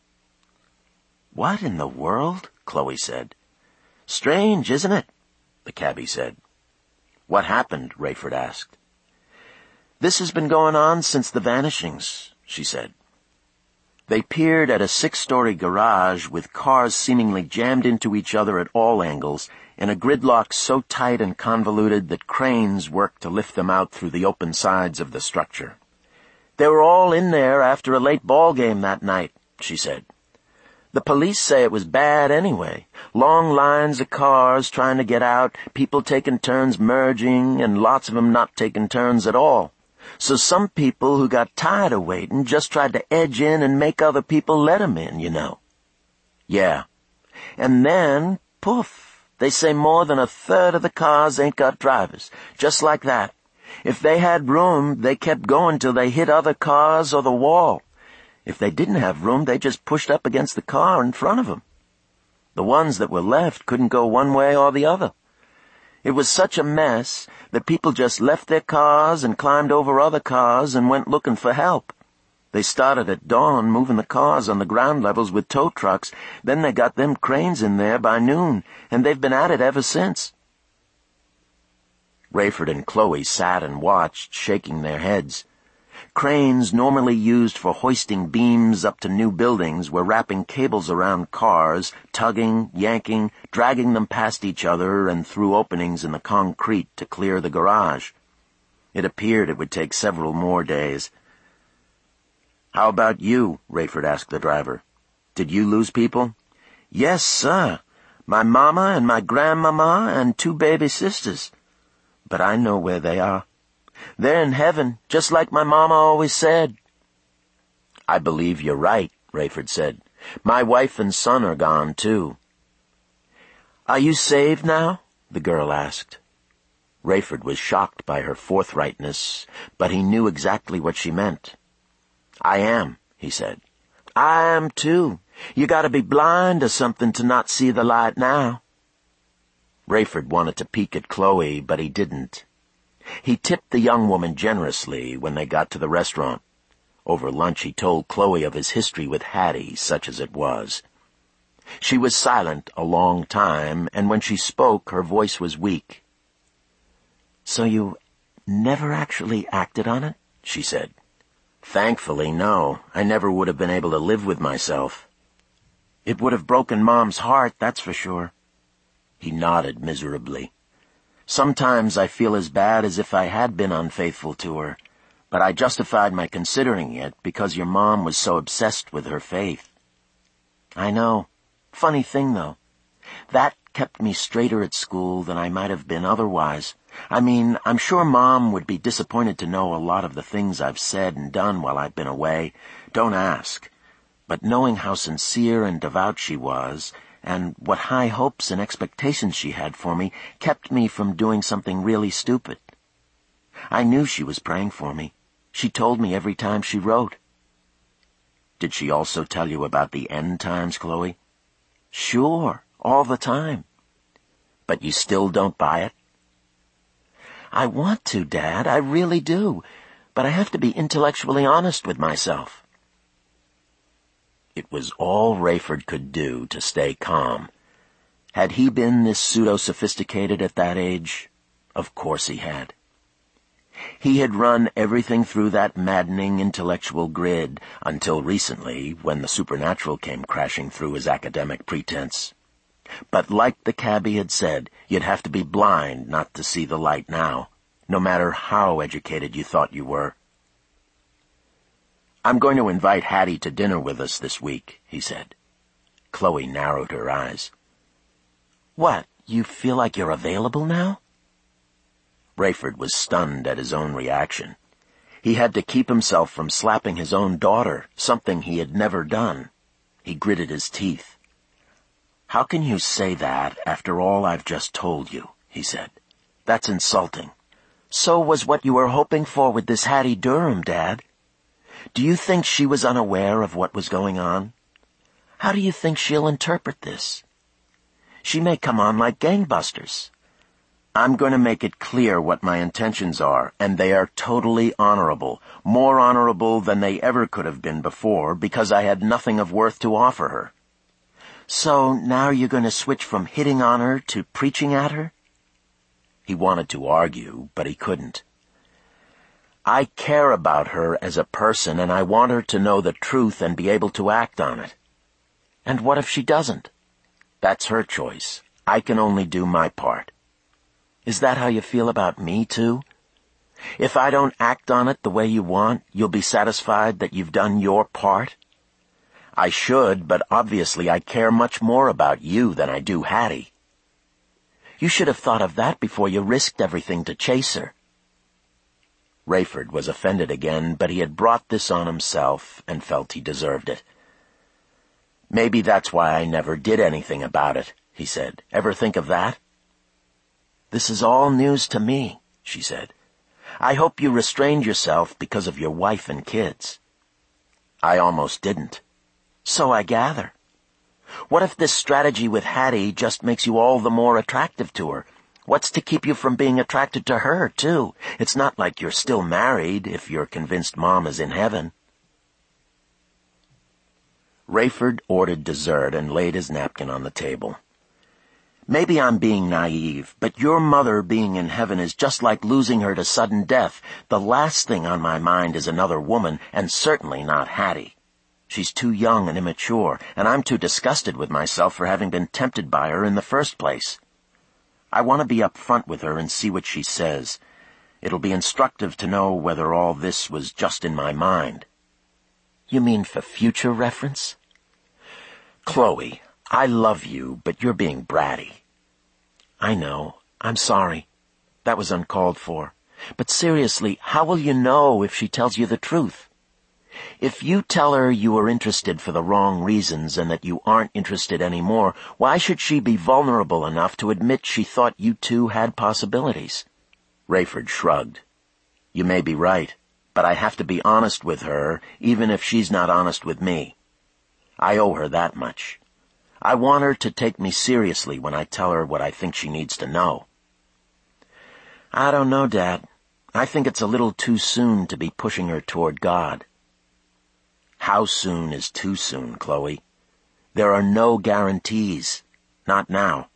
"What in the world?" Chloe said. "Strange, isn't it?" the cabbie said. "What happened?" Rayford asked. "This has been going on since the vanishings," she said. They peered at a 6-story garage with cars seemingly jammed into each other at all angles in a gridlock so tight and convoluted that cranes worked to lift them out through the open sides of the structure. "They were all in there after a late ball game that night," she said. "The police say it was bad anyway. Long lines of cars trying to get out, people taking turns merging, and lots of them not taking turns at all. So some people who got tired of waiting just tried to edge in and make other people let 'em in, you know." "Yeah." "And then, poof, they say more than a third of the cars ain't got drivers. Just like that. If they had room, they kept going till they hit other cars or the wall. If they didn't have room, they just pushed up against the car in front of 'em." The ones that were left couldn't go one way or the other. It was such a mess that people just left their cars and climbed over other cars and went looking for help. They started at dawn moving the cars on the ground levels with tow trucks. Then they got them cranes in there by noon, and they've been at it ever since. Rayford and Chloe sat and watched, shaking their heads. Cranes normally used for hoisting beams up to new buildings were wrapping cables around cars, tugging, yanking, dragging them past each other and through openings in the concrete to clear the garage. It appeared it would take several more days. "How about you?" Rayford asked the driver. "Did you lose people?" "Yes, sir. My mama and my grandmama and 2 baby sisters. But I know where they are. They're in heaven, just like my mama always said." "I believe you're right," Rayford said. "My wife and son are gone, too." "Are you saved now?" the girl asked. Rayford was shocked by her forthrightness, but he knew exactly what she meant. "I am," he said. "I am, too. You gotta be blind or something to not see the light now." Rayford wanted to peek at Chloe, but he didn't. He tipped the young woman generously when they got to the restaurant. Over lunch he told Chloe of his history with Hattie, such as it was. She was silent a long time, and when she spoke, her voice was weak. "So you never actually acted on it?" she said. "Thankfully, no. I never would have been able to live with myself." "It would have broken Mom's heart, that's for sure." He nodded miserably. "Sometimes I feel as bad as if I had been unfaithful to her, but I justified my considering it because your mom was so obsessed with her faith." "I know. Funny thing, though. That kept me straighter at school than I might have been otherwise. I mean, I'm sure Mom would be disappointed to know a lot of the things I've said and done while I've been away. Don't ask. But knowing how sincere and devout she was, and what high hopes and expectations she had for me, kept me from doing something really stupid. I knew she was praying for me. She told me every time she wrote." "Did she also tell you about the end times, Chloe?" "Sure, all the time." "But you still don't buy it?" "I want to, Dad, I really do, but I have to be intellectually honest with myself." It was all Rayford could do to stay calm. Had he been this pseudo-sophisticated at that age? Of course he had. He had run everything through that maddening intellectual grid until recently, when the supernatural came crashing through his academic pretense. But like the cabbie had said, you'd have to be blind not to see the light now, no matter how educated you thought you were. "I'm going to invite Hattie to dinner with us this week," he said. Chloe narrowed her eyes. "What, you feel like you're available now?" Rayford was stunned at his own reaction. He had to keep himself from slapping his own daughter, something he had never done. He gritted his teeth. "How can you say that after all I've just told you?" he said. "That's insulting." "So was what you were hoping for with this Hattie Durham, Dad. Do you think she was unaware of what was going on? How do you think she'll interpret this? She may come on like gangbusters. I'm going to make it clear what my intentions are, and they are totally honorable, more honorable than they ever could have been before, because I had nothing of worth to offer her." "So now you're going to switch from hitting on her to preaching at her?" He wanted to argue, but he couldn't. "I care about her as a person, and I want her to know the truth and be able to act on it." "And what if she doesn't?" "That's her choice. I can only do my part." "Is that how you feel about me, too? If I don't act on it the way you want, you'll be satisfied that you've done your part?" "I should, but obviously I care much more about you than I do Hattie." "You should have thought of that before you risked everything to chase her." Rayford was offended again, but he had brought this on himself and felt he deserved it. "Maybe that's why I never did anything about it," he said. "Ever think of that?" "This is all news to me," she said. "I hope you restrained yourself because of your wife and kids." "I almost didn't." "So I gather. What if this strategy with Hattie just makes you all the more attractive to her? What's to keep you from being attracted to her, too? It's not like you're still married if you're convinced Mom is in heaven. Rayford ordered dessert and laid his napkin on the table. Maybe I'm being naive, but your mother being in heaven is just like losing her to sudden death. The last thing on my mind is another woman, and certainly not Hattie. She's too young and immature, and I'm too disgusted with myself for having been tempted by her in the first place. I want to be up front with her and see what she says. It'll be instructive to know whether all this was just in my mind. You mean for future reference? Chloe, I love you, but you're being bratty. I know. I'm sorry. That was uncalled for. But seriously, how will you know if she tells you the truth? If you tell her you were interested for the wrong reasons and that you aren't interested anymore, why should she be vulnerable enough to admit she thought you two had possibilities? Rayford shrugged. You may be right, but I have to be honest with her, even if she's not honest with me. I owe her that much. I want her to take me seriously when I tell her what I think she needs to know. I don't know, Dad. I think it's a little too soon to be pushing her toward God. How soon is too soon, Chloe? There are no guarantees. Not now.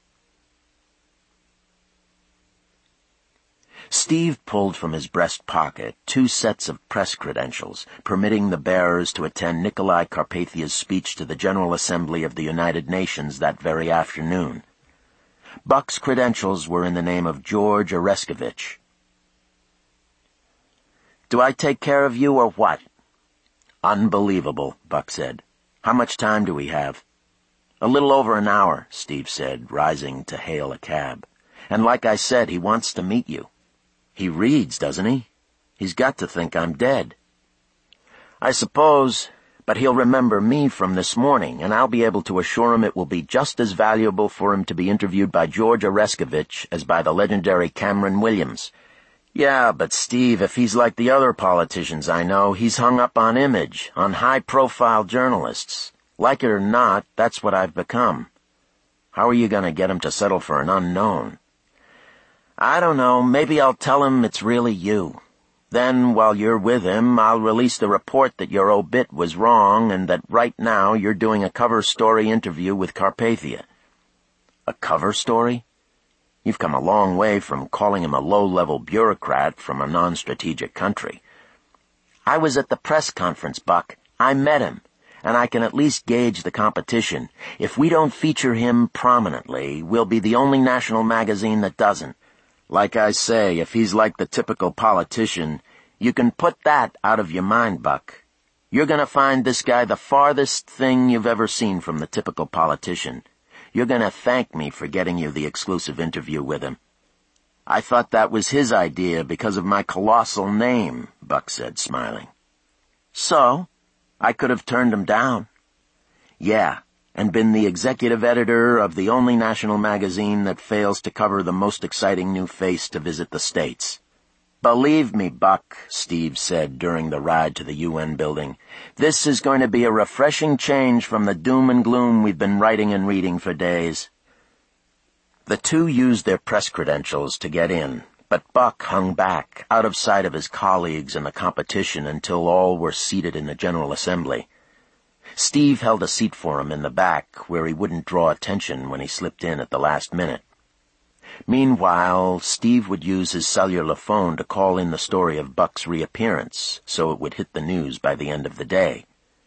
Steve pulled from his breast pocket 2 sets of press credentials, permitting the bearers to attend Nikolai Carpathia's speech to the General Assembly of the United Nations that very afternoon. Buck's credentials were in the name of George Oreskovich. Do I take care of you or what? Unbelievable, Buck said. How much time do we have? A little over an hour, Steve said, rising to hail a cab. And like I said, he wants to meet you. He reads, doesn't he? He's got to think I'm dead. I suppose, but he'll remember me from this morning, and I'll be able to assure him it will be just as valuable for him to be interviewed by George Oreskovich as by the legendary Cameron Williams. Yeah, but Steve, if he's like the other politicians I know, he's hung up on image, on high-profile journalists. Like it or not, that's what I've become. How are you going to get him to settle for an unknown? I don't know, maybe I'll tell him it's really you. Then, while you're with him, I'll release the report that your obit was wrong and that right now you're doing a cover story interview with Carpathia. A cover story? You've come a long way from calling him a low-level bureaucrat from a non-strategic country. I was at the press conference, Buck. I met him, and I can at least gauge the competition. If we don't feature him prominently, we'll be the only national magazine that doesn't. Like I say, if he's like the typical politician, you can put that out of your mind, Buck. You're going to find this guy the farthest thing you've ever seen from the typical politician. You're going to thank me for getting you the exclusive interview with him. I thought that was his idea because of my colossal name, Buck said, smiling. So? I could have turned him down. Yeah, and been the executive editor of the only national magazine that fails to cover the most exciting new face to visit the States. Believe me, Buck, Steve said during the ride to the UN building, this is going to be a refreshing change from the doom and gloom we've been writing and reading for days. The two used their press credentials to get in, but Buck hung back, out of sight of his colleagues and the competition until all were seated in the General Assembly. Steve held a seat for him in the back where he wouldn't draw attention when he slipped in at the last minute. Meanwhile, Steve would use his cellular phone to call in the story of Buck's reappearance, so it would hit the news by the end of the day.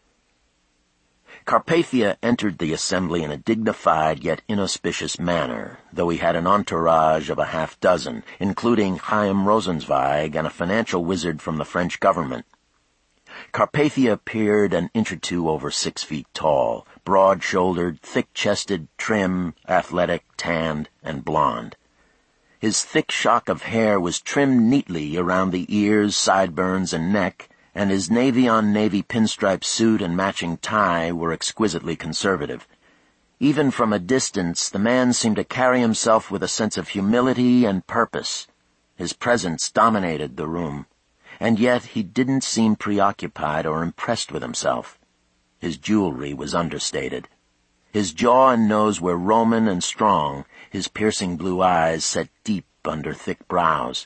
Carpathia entered the assembly in a dignified yet inauspicious manner, though he had an entourage of a half-dozen, including Chaim Rosenzweig and a financial wizard from the French government. Carpathia appeared an inch or two over 6 feet tall, broad-shouldered, thick-chested, trim, athletic, tanned, and blond. His thick shock of hair was trimmed neatly around the ears, sideburns, and neck, and his navy-on-navy pinstripe suit and matching tie were exquisitely conservative. Even from a distance, the man seemed to carry himself with a sense of humility and purpose. His presence dominated the room, and yet he didn't seem preoccupied or impressed with himself. His jewelry was understated. His jaw and nose were Roman and strong, his piercing blue eyes set deep under thick brows.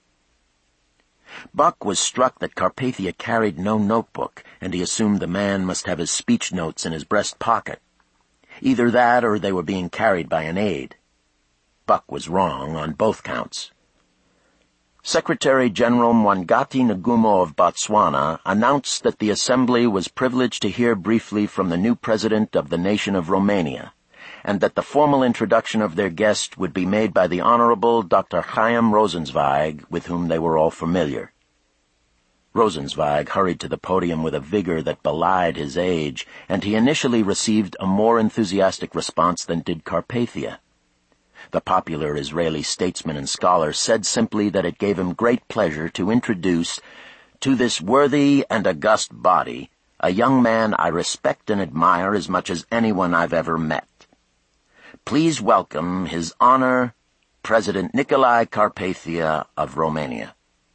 Buck was struck that Carpathia carried no notebook, and he assumed the man must have his speech notes in his breast pocket. Either that or they were being carried by an aide. Buck was wrong on both counts. Secretary General Mwangati Nagumo of Botswana announced that the Assembly was privileged to hear briefly from the new president of the nation of Romania, and that the formal introduction of their guest would be made by the Honorable Dr. Chaim Rosenzweig, with whom they were all familiar. Rosenzweig hurried to the podium with a vigor that belied his age, and he initially received a more enthusiastic response than did Carpathia. The popular Israeli statesman and scholar said simply that it gave him great pleasure to introduce, to this worthy and august body, a young man I respect and admire as much as anyone I've ever met. Please welcome His Honor, President Nicolae Carpathia of Romania.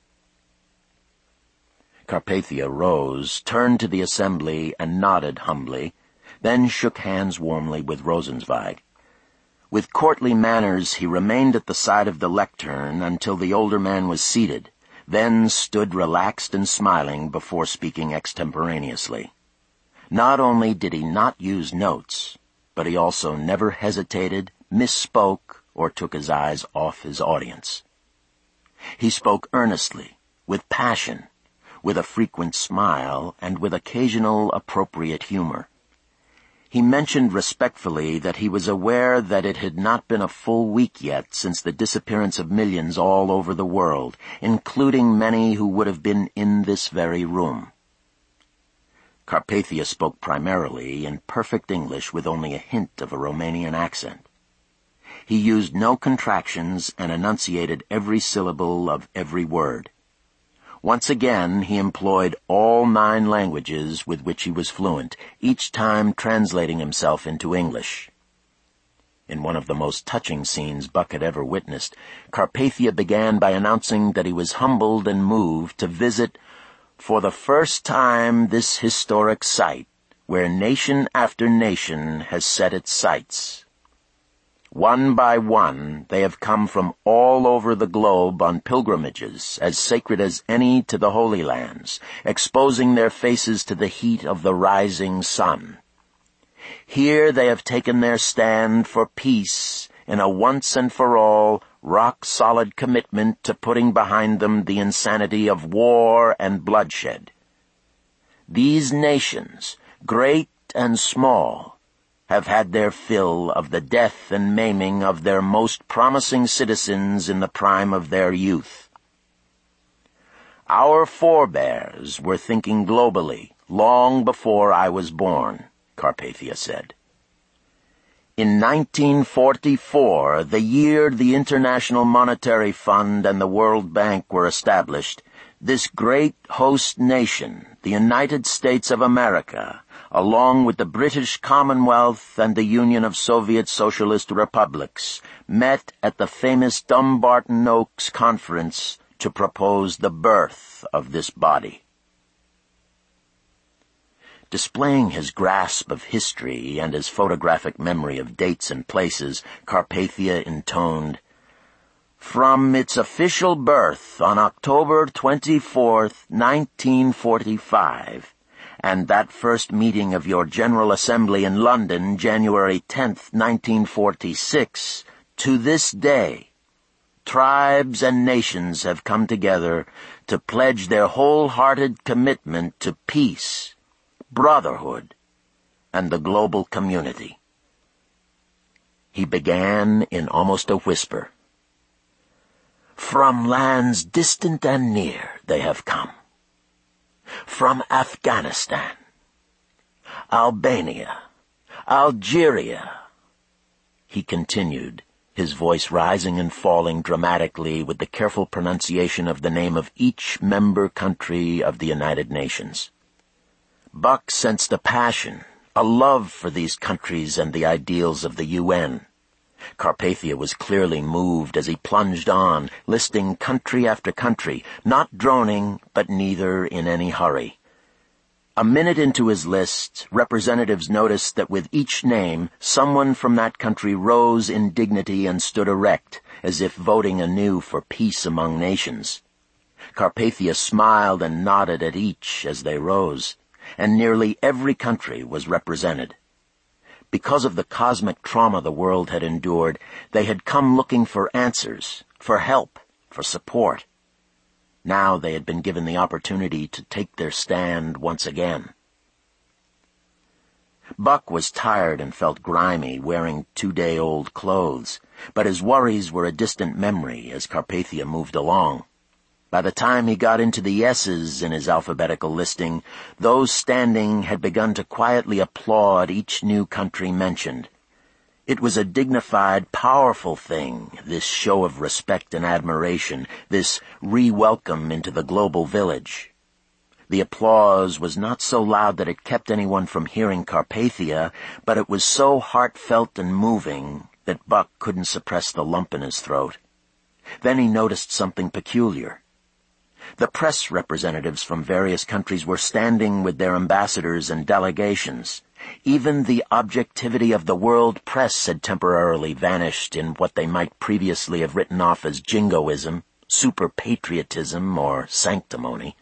Carpathia rose, turned to the assembly, and nodded humbly, then shook hands warmly with Rosenzweig. With courtly manners, he remained at the side of the lectern until the older man was seated, then stood relaxed and smiling before speaking extemporaneously. Not only did he not use notes, but he also never hesitated, misspoke, or took his eyes off his audience. He spoke earnestly, with passion, with a frequent smile, and with occasional appropriate humor. He mentioned respectfully that he was aware that it had not been a full week yet since the disappearance of millions all over the world, including many who would have been in this very room. Carpathia spoke primarily in perfect English with only a hint of a Romanian accent. He used no contractions and enunciated every syllable of every word. Once again, he employed all 9 languages with which he was fluent, each time translating himself into English. In one of the most touching scenes Buck had ever witnessed, Carpathia began by announcing that he was humbled and moved to visit, for the first time, this historic site, where nation after nation has set its sights. One by one, they have come from all over the globe on pilgrimages, as sacred as any to the Holy Lands, exposing their faces to the heat of the rising sun. Here they have taken their stand for peace in a once-and-for-all, rock-solid commitment to putting behind them the insanity of war and bloodshed. These nations, great and small, have had their fill of the death and maiming of their most promising citizens in the prime of their youth. Our forebears were thinking globally long before I was born, Carpathia said. In 1944, the year the International Monetary Fund and the World Bank were established, this great host nation, the United States of America, along with the British Commonwealth and the Union of Soviet Socialist Republics, met at the famous Dumbarton Oaks Conference to propose the birth of this body. Displaying his grasp of history and his photographic memory of dates and places, Carpathia intoned, "From its official birth on October 24th, 1945, and that first meeting of your General Assembly in London, January 10th, 1946, to this day, tribes and nations have come together to pledge their wholehearted commitment to peace, brotherhood, and the global community." He began in almost a whisper. "From lands distant and near they have come. From Afghanistan, Albania, Algeria," he continued, his voice rising and falling dramatically with the careful pronunciation of the name of each member country of the United Nations. Buck sensed a passion, a love for these countries and the ideals of the UN. Carpathia was clearly moved as he plunged on, listing country after country, not droning, but neither in any hurry. A minute into his list, representatives noticed that with each name, someone from that country rose in dignity and stood erect, as if voting anew for peace among nations. Carpathia smiled and nodded at each as they rose, and nearly every country was represented. Because of the cosmic trauma the world had endured, they had come looking for answers, for help, for support. Now they had been given the opportunity to take their stand once again. Buck was tired and felt grimy, wearing 2-day-old clothes, but his worries were a distant memory as Carpathia moved along. By the time he got into the S's in his alphabetical listing, those standing had begun to quietly applaud each new country mentioned. It was a dignified, powerful thing, this show of respect and admiration, this re-welcome into the global village. The applause was not so loud that it kept anyone from hearing Carpathia, but it was so heartfelt and moving that Buck couldn't suppress the lump in his throat. Then he noticed something peculiar. The press representatives from various countries were standing with their ambassadors and delegations. Even the objectivity of the world press had temporarily vanished in what they might previously have written off as jingoism, super-patriotism, or sanctimony.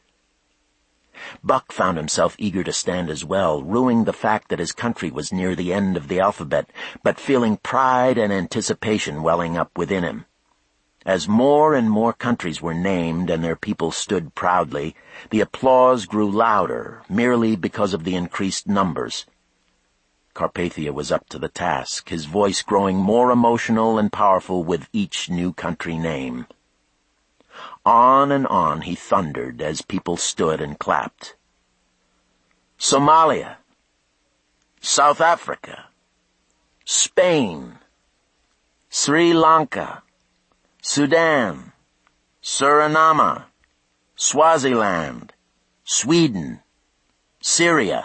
Buck found himself eager to stand as well, rueing the fact that his country was near the end of the alphabet, but feeling pride and anticipation welling up within him. As more and more countries were named and their people stood proudly, the applause grew louder, merely because of the increased numbers. Carpathia was up to the task, his voice growing more emotional and powerful with each new country name. On and on he thundered as people stood and clapped. Somalia, South Africa, Spain, Sri Lanka, Sudan, Suriname, Swaziland, Sweden, Syria.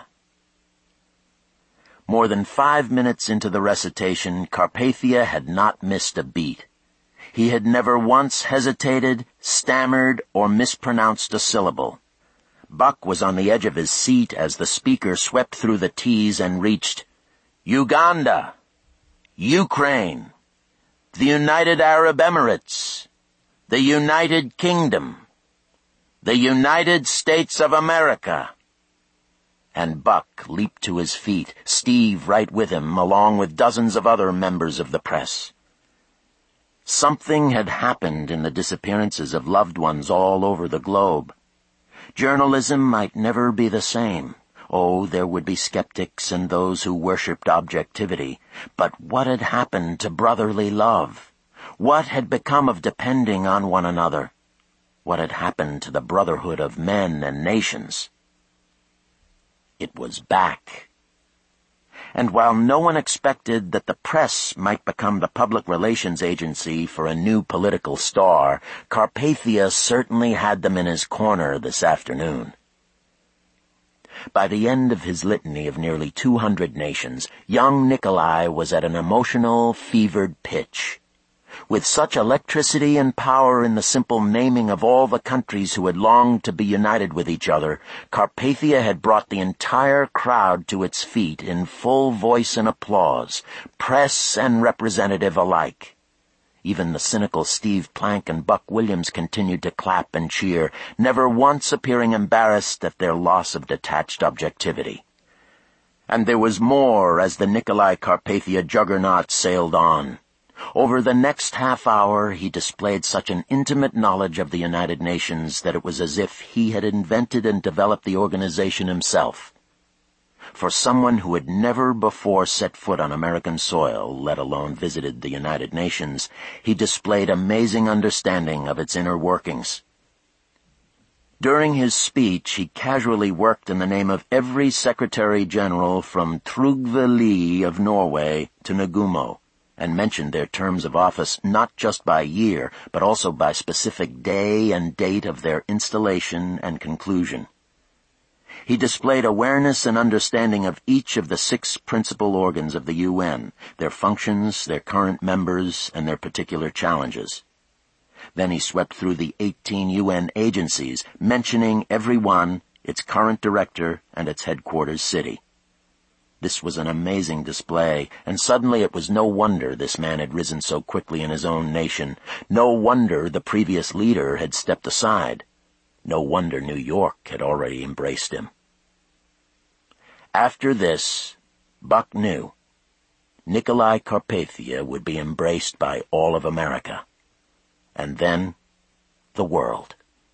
More than 5 minutes into the recitation, Carpathia had not missed a beat. He had never once hesitated, stammered, or mispronounced a syllable. Buck was on the edge of his seat as the speaker swept through the T's and reached Uganda, Ukraine, the United Arab Emirates, the United Kingdom, the United States of America. And Buck leaped to his feet, Steve right with him, along with dozens of other members of the press. Something had happened in the disappearances of loved ones all over the globe. Journalism might never be the same. Oh, there would be skeptics and those who worshipped objectivity. But what had happened to brotherly love? What had become of depending on one another? What had happened to the brotherhood of men and nations? It was back. And while no one expected that the press might become the public relations agency for a new political star, Carpathia certainly had them in his corner this afternoon. By the end of his litany of nearly 200 nations, young Nikolai was at an emotional, fevered pitch. With such electricity and power in the simple naming of all the countries who had longed to be united with each other, Carpathia had brought the entire crowd to its feet in full voice and applause, press and representative alike. Even the cynical Steve Plank and Buck Williams continued to clap and cheer, never once appearing embarrassed at their loss of detached objectivity. And there was more as the Nikolai Carpathia juggernaut sailed on. Over the next half hour, he displayed such an intimate knowledge of the United Nations that it was as if he had invented and developed the organization himself. For someone who had never before set foot on American soil, let alone visited the United Nations, he displayed amazing understanding of its inner workings. During his speech, he casually worked in the name of every Secretary-General from Trygve Lie of Norway to Nagumo, and mentioned their terms of office not just by year, but also by specific day and date of their installation and conclusion. He displayed awareness and understanding of each of the 6 principal organs of the UN, their functions, their current members, and their particular challenges. Then he swept through the 18 UN agencies, mentioning every one, its current director, and its headquarters city. This was an amazing display, and suddenly it was no wonder this man had risen so quickly in his own nation. No wonder the previous leader had stepped aside. No wonder New York had already embraced him. After this, Buck knew Nicolae Carpathia would be embraced by all of America, and then the world.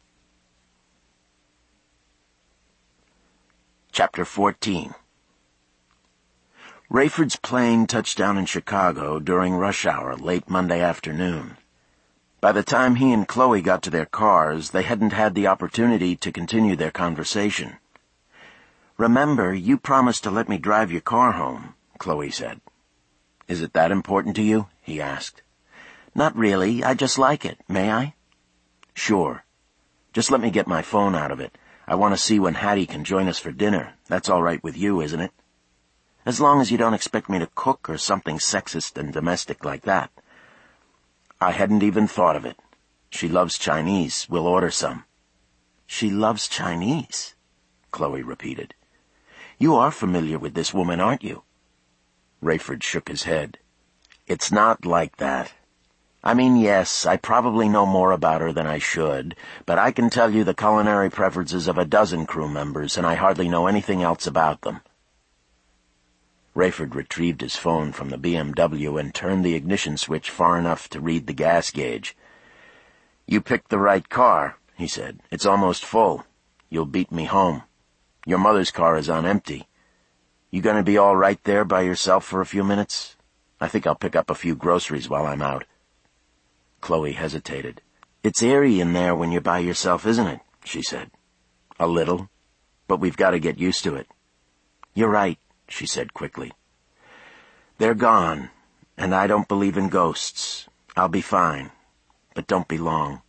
Chapter 14. Rayford's plane touched down in Chicago during rush hour late Monday afternoon. By the time he and Chloe got to their cars, they hadn't had the opportunity to continue their conversation. "Remember, you promised to let me drive your car home," Chloe said. "Is it that important to you?" he asked. "Not really. I just like it. May I?" "Sure. Just let me get my phone out of it. I want to see when Hattie can join us for dinner. That's all right with you, isn't it? As long as you don't expect me to cook or something sexist and domestic like that." "I hadn't even thought of it. She loves Chinese. We'll order some." "She loves Chinese?" Chloe repeated. "You are familiar with this woman, aren't you?" Rayford shook his head. "It's not like that. I mean, yes, I probably know more about her than I should, but I can tell you the culinary preferences of a dozen crew members, and I hardly know anything else about them." Rayford retrieved his phone from the BMW and turned the ignition switch far enough to read the gas gauge. "You picked the right car," he said. "It's almost full. You'll beat me home. Your mother's car is on empty. You going to be all right there by yourself for a few minutes? I think I'll pick up a few groceries while I'm out." Chloe hesitated. "It's airy in there when you're by yourself, isn't it?" she said. "A little, but we've got to get used to it." "You're right," she said quickly. "They're gone, and I don't believe in ghosts. I'll be fine, but don't be long."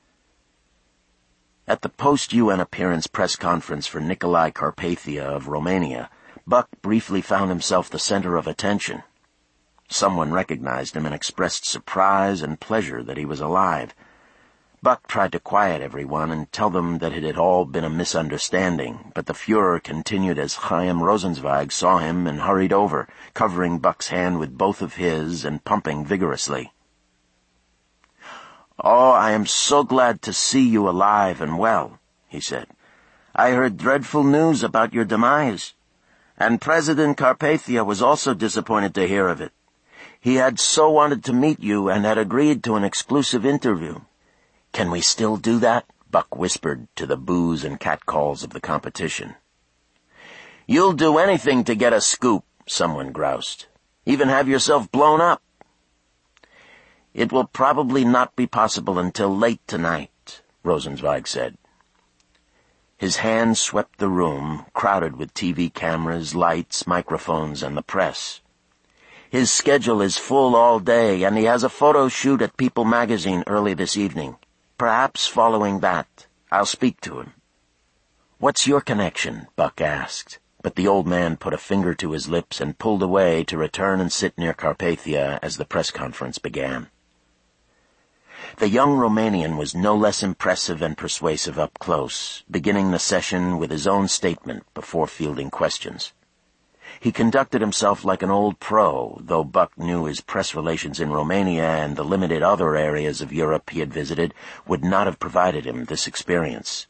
At the post-UN appearance press conference for Nicolae Carpathia of Romania, Buck briefly found himself the center of attention. Someone recognized him and expressed surprise and pleasure that he was alive. Buck tried to quiet everyone and tell them that it had all been a misunderstanding, but the Fuhrer continued as Chaim Rosenzweig saw him and hurried over, covering Buck's hand with both of his and pumping vigorously. "Oh, I am so glad to see you alive and well," he said. "I heard dreadful news about your demise, and President Carpathia was also disappointed to hear of it. He had so wanted to meet you and had agreed to an exclusive interview." "Can we still do that?" Buck whispered to the boos and catcalls of the competition. "You'll do anything to get a scoop," someone groused. "Even have yourself blown up." "It will probably not be possible until late tonight," Rosenzweig said. His hand swept the room, crowded with TV cameras, lights, microphones, and the press. "His schedule is full all day, and he has a photo shoot at People magazine early this evening. Perhaps following that, I'll speak to him." "What's your connection?" Buck asked, but the old man put a finger to his lips and pulled away to return and sit near Carpathia as the press conference began. The young Romanian was no less impressive and persuasive up close, beginning the session with his own statement before fielding questions. He conducted himself like an old pro, though Buck knew his press relations in Romania and the limited other areas of Europe he had visited would not have provided him this experience.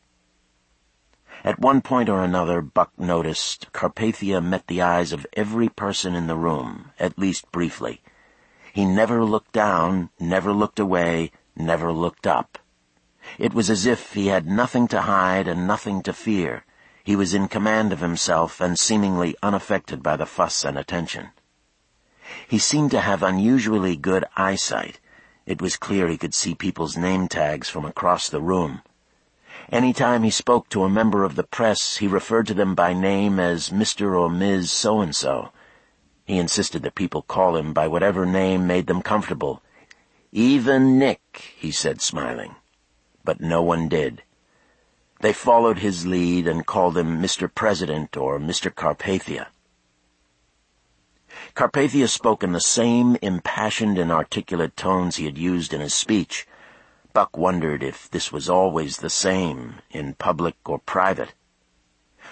At one point or another, Buck noticed, Carpathia met the eyes of every person in the room, at least briefly. He never looked down, never looked away, never looked up. It was as if he had nothing to hide and nothing to fear. He was in command of himself and seemingly unaffected by the fuss and attention. He seemed to have unusually good eyesight. It was clear he could see people's name tags from across the room. Any time he spoke to a member of the press, he referred to them by name as Mr. or Ms. So-and-so. He insisted that people call him by whatever name made them comfortable. "Even Nick," he said, smiling. But no one did. They followed his lead and called him Mr. President or Mr. Carpathia. Carpathia spoke in the same impassioned and articulate tones he had used in his speech. Buck wondered if this was always the same, in public or private.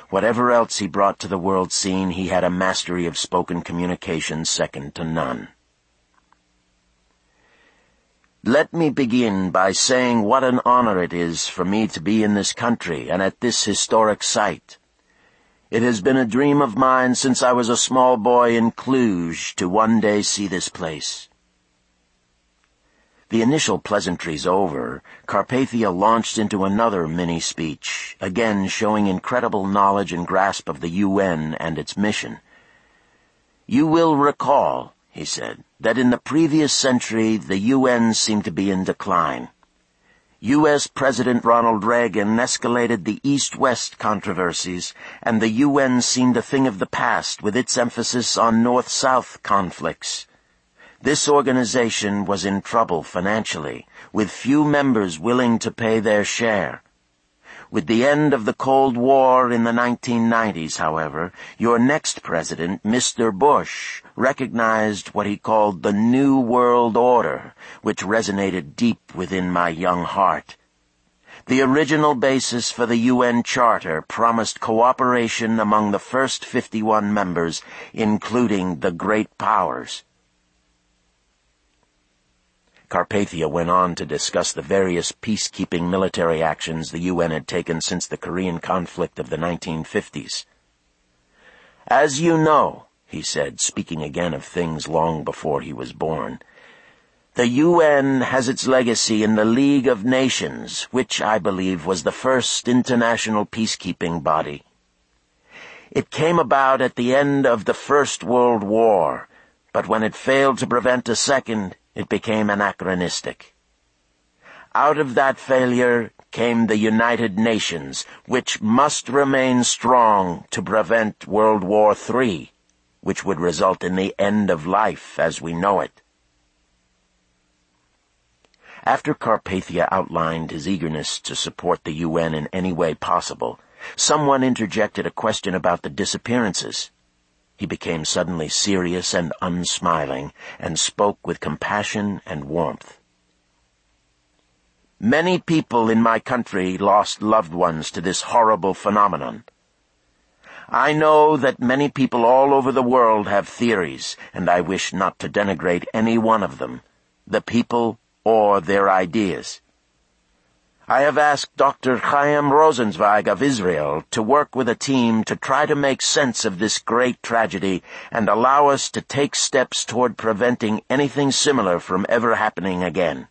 Whatever else he brought to the world scene, he had a mastery of spoken communication second to none. Let me begin by saying what an honor it is for me to be in this country and at this historic site. It has been a dream of mine since I was a small boy in Cluj to one day see this place. The initial pleasantries over, Carpathia launched into another mini-speech, again showing incredible knowledge and grasp of the UN and its mission. "You will recall," he said, "that in the previous century the UN seemed to be in decline. U.S. President Ronald Reagan escalated the East-West controversies, and the UN seemed a thing of the past with its emphasis on North-South conflicts. This organization was in trouble financially, with few members willing to pay their share. With the end of the Cold War in the 1990s, however, your next president, Mr. Bush, recognized what he called the New World Order, which resonated deep within my young heart. The original basis for the UN Charter promised cooperation among the first 51 members, including the great powers." Carpathia went on to discuss the various peacekeeping military actions the UN had taken since the Korean conflict of the 1950s. "As you know," he said, speaking again of things long before he was born, "the UN has its legacy in the League of Nations, which I believe was the first international peacekeeping body. It came about at the end of the First World War, but when it failed to prevent a second, it became anachronistic. Out of that failure came the United Nations, which must remain strong to prevent World War III, which would result in the end of life as we know it." After Carpathia outlined his eagerness to support the UN in any way possible, someone interjected a question about the disappearances. He became suddenly serious and unsmiling, and spoke with compassion and warmth. "Many people in my country lost loved ones to this horrible phenomenon. I know that many people all over the world have theories, and I wish not to denigrate any one of them, the people or their ideas. I have asked Dr. Chaim Rosenzweig of Israel to work with a team to try to make sense of this great tragedy and allow us to take steps toward preventing anything similar from ever happening again.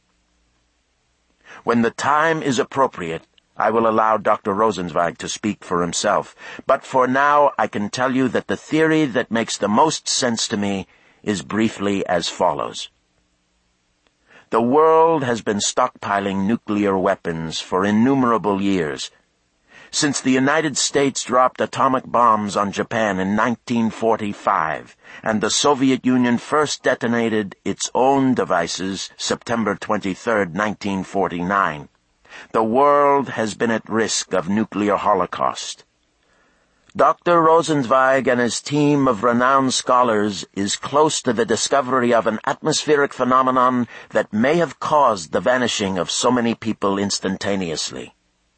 When the time is appropriate, I will allow Dr. Rosenzweig to speak for himself, but for now I can tell you that the theory that makes the most sense to me is briefly as follows. The world has been stockpiling nuclear weapons for innumerable years. Since the United States dropped atomic bombs on Japan in 1945, and the Soviet Union first detonated its own devices September 23, 1949, the world has been at risk of nuclear holocaust. Dr. Rosenzweig and his team of renowned scholars is close to the discovery of an atmospheric phenomenon that may have caused the vanishing of so many people instantaneously."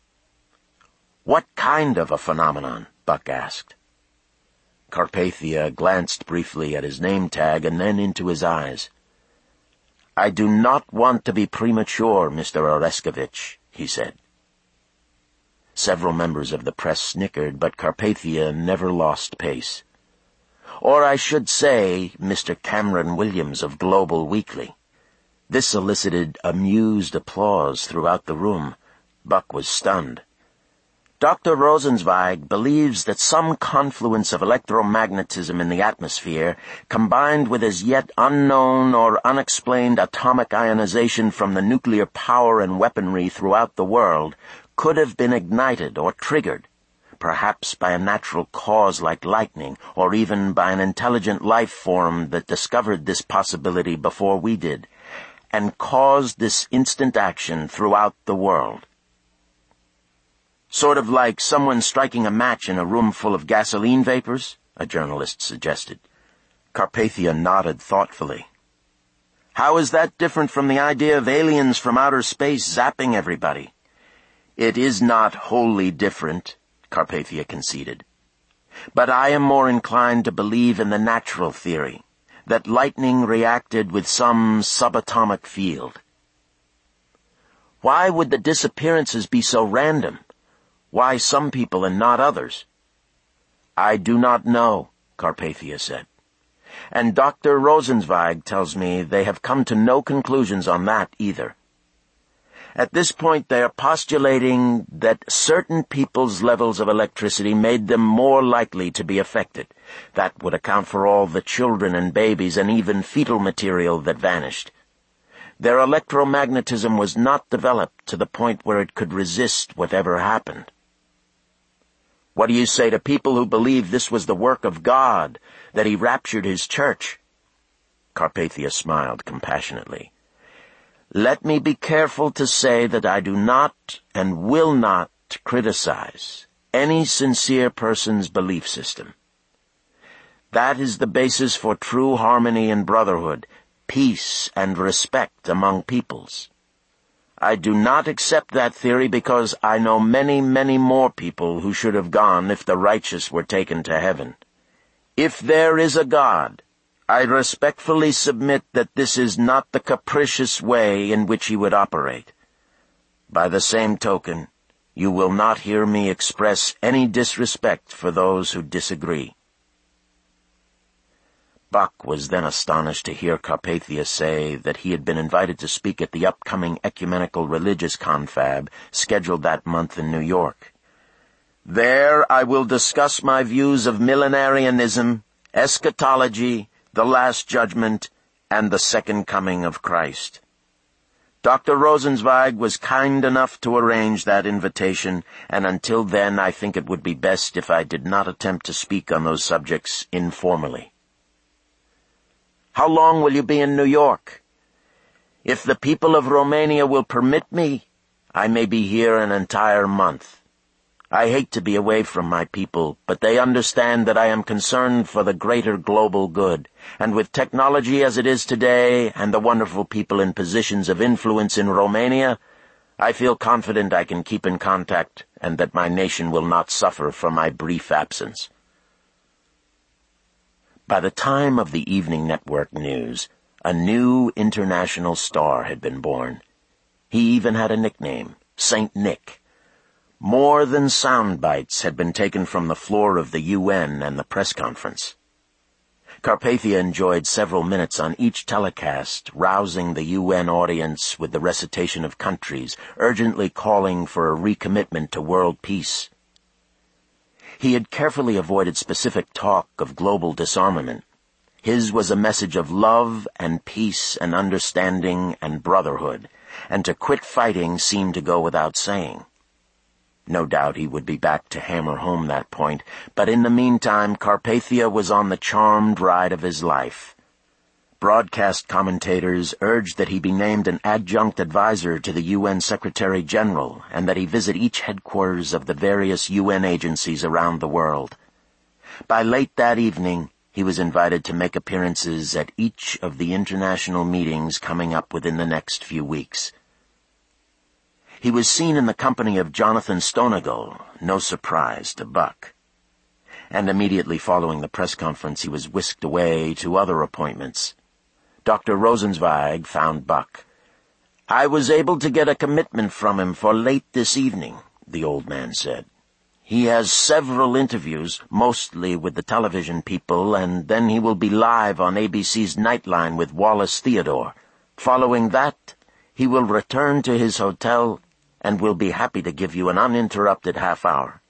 "What kind of a phenomenon?" Buck asked. Carpathia glanced briefly at his name tag and then into his eyes. "I do not want to be premature, Mr. Oreskovich," he said. Several members of the press snickered, but Carpathia never lost pace. "Or I should say, Mr. Cameron Williams of Global Weekly." This elicited amused applause throughout the room. Buck was stunned. "Dr. Rosenzweig believes that some confluence of electromagnetism in the atmosphere, combined with as yet unknown or unexplained atomic ionization from the nuclear power and weaponry throughout the world, could have been ignited or triggered, perhaps by a natural cause like lightning, or even by an intelligent life form that discovered this possibility before we did, and caused this instant action throughout the world. Sort of like someone striking a match in a room full of gasoline vapors?" a journalist suggested. Carpathia nodded thoughtfully. "How is that different from the idea of aliens from outer space zapping everybody?" "It is not wholly different. Carpathia conceded. But I am more inclined to believe in the natural theory, that lightning reacted with some subatomic field. Why would the disappearances be so random? Why some people and not others? I do not know, Carpathia said. And Dr. Rosenzweig tells me they have come to no conclusions on that either. At this point, they are postulating that certain people's levels of electricity made them more likely to be affected. That would account for all the children and babies and even fetal material that vanished. Their electromagnetism was not developed to the point where it could resist whatever happened. What do you say to people who believe this was the work of God, that he raptured his church? Carpathia smiled compassionately. Let me be careful to say that I do not and will not criticize any sincere person's belief system. That is the basis for true harmony and brotherhood, peace and respect among peoples. I do not accept that theory because I know many, many more people who should have gone if the righteous were taken to heaven. If there is a God, I respectfully submit that this is not the capricious way in which he would operate. By the same token, you will not hear me express any disrespect for those who disagree. Buck was then astonished to hear Carpathia say that he had been invited to speak at the upcoming Ecumenical Religious Confab scheduled that month in New York. There I will discuss my views of millenarianism, eschatology, the Last Judgment, and the Second Coming of Christ. Dr. Rosenzweig was kind enough to arrange that invitation, and until then I think it would be best if I did not attempt to speak on those subjects informally. How long will you be in New York? If the people of Romania will permit me, I may be here an entire month. I hate to be away from my people, but they understand that I am concerned for the greater global good, and with technology as it is today and the wonderful people in positions of influence in Romania, I feel confident I can keep in contact and that my nation will not suffer for my brief absence. By the time of the evening network news, a new international star had been born. He even had a nickname, Saint Nick. More than sound bites had been taken from the floor of the UN and the press conference. Carpathia enjoyed several minutes on each telecast, rousing the UN audience with the recitation of countries, urgently calling for a recommitment to world peace. He had carefully avoided specific talk of global disarmament. His was a message of love and peace and understanding and brotherhood, and to quit fighting seemed to go without saying. No doubt he would be back to hammer home that point, but in the meantime Carpathia was on the charmed ride of his life. Broadcast commentators urged that he be named an adjunct advisor to the UN Secretary-General and that he visit each headquarters of the various UN agencies around the world. By late that evening, he was invited to make appearances at each of the international meetings coming up within the next few weeks. He was seen in the company of Jonathan Stonegal, no surprise to Buck. And immediately following the press conference, he was whisked away to other appointments. Dr. Rosenzweig found Buck. I was able to get a commitment from him for late this evening, the old man said. He has several interviews, mostly with the television people, and then he will be live on ABC's Nightline with Wallace Theodore. Following that, he will return to his hotel and will be happy to give you an uninterrupted half hour.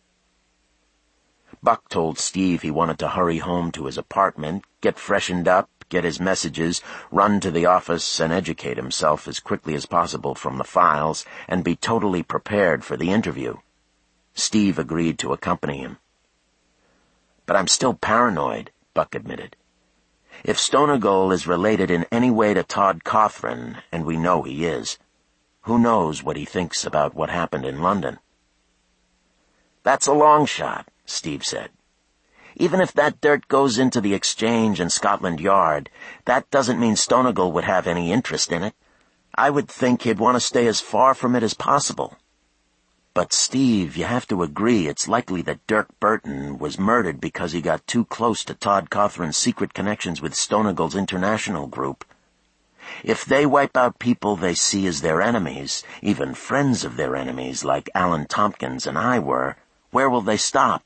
Buck told Steve he wanted to hurry home to his apartment, get freshened up, get his messages, run to the office, and educate himself as quickly as possible from the files, and be totally prepared for the interview. Steve agreed to accompany him. But I'm still paranoid, Buck admitted. If Stonegal is related in any way to Todd Cothran, and we know he is, who knows what he thinks about what happened in London? That's a long shot, Steve said. Even if that dirt goes into the Exchange and Scotland Yard, that doesn't mean Stonegal would have any interest in it. I would think he'd want to stay as far from it as possible. But, Steve, you have to agree it's likely that Dirk Burton was murdered because he got too close to Todd Cothran's secret connections with Stonegal's international group. If they wipe out people they see as their enemies, even friends of their enemies like Alan Tompkins and I were, where will they stop?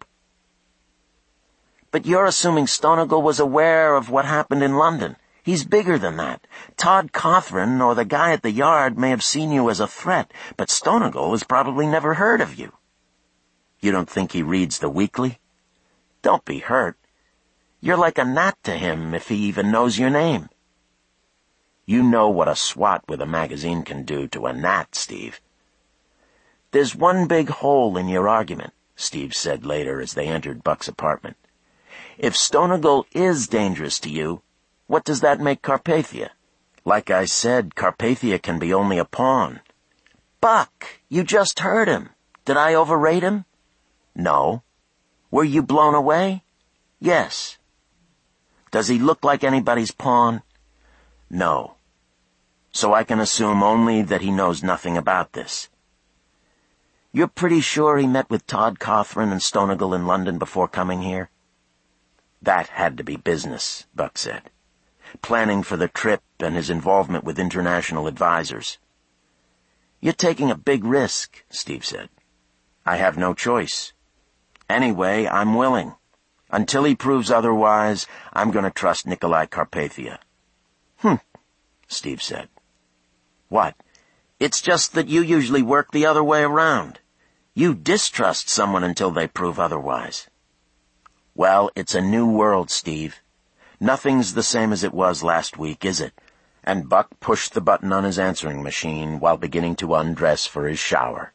But you're assuming Stonegal was aware of what happened in London. He's bigger than that. Todd Cothran or the guy at the Yard may have seen you as a threat, but Stonegal has probably never heard of you. You don't think he reads the weekly? Don't be hurt. You're like a gnat to him if he even knows your name. You know what a swat with a magazine can do to a gnat, Steve. There's one big hole in your argument, Steve said later as they entered Buck's apartment. If Stonegal is dangerous to you, what does that make Carpathia? Like I said, Carpathia can be only a pawn. Buck, you just heard him. Did I overrate him? No. Were you blown away? Yes. Does he look like anybody's pawn? No. So I can assume only that he knows nothing about this. You're pretty sure he met with Todd Cothran and Stonegal in London before coming here? That had to be business, Buck said. Planning for the trip and his involvement with international advisors. You're taking a big risk, Steve said. I have no choice. Anyway, I'm willing. Until he proves otherwise, I'm going to trust Nikolai Carpathia. Steve said. What? It's just that you usually work the other way around. You distrust someone until they prove otherwise. Well, it's a new world, Steve. Nothing's the same as it was last week, is it? And Buck pushed the button on his answering machine while beginning to undress for his shower.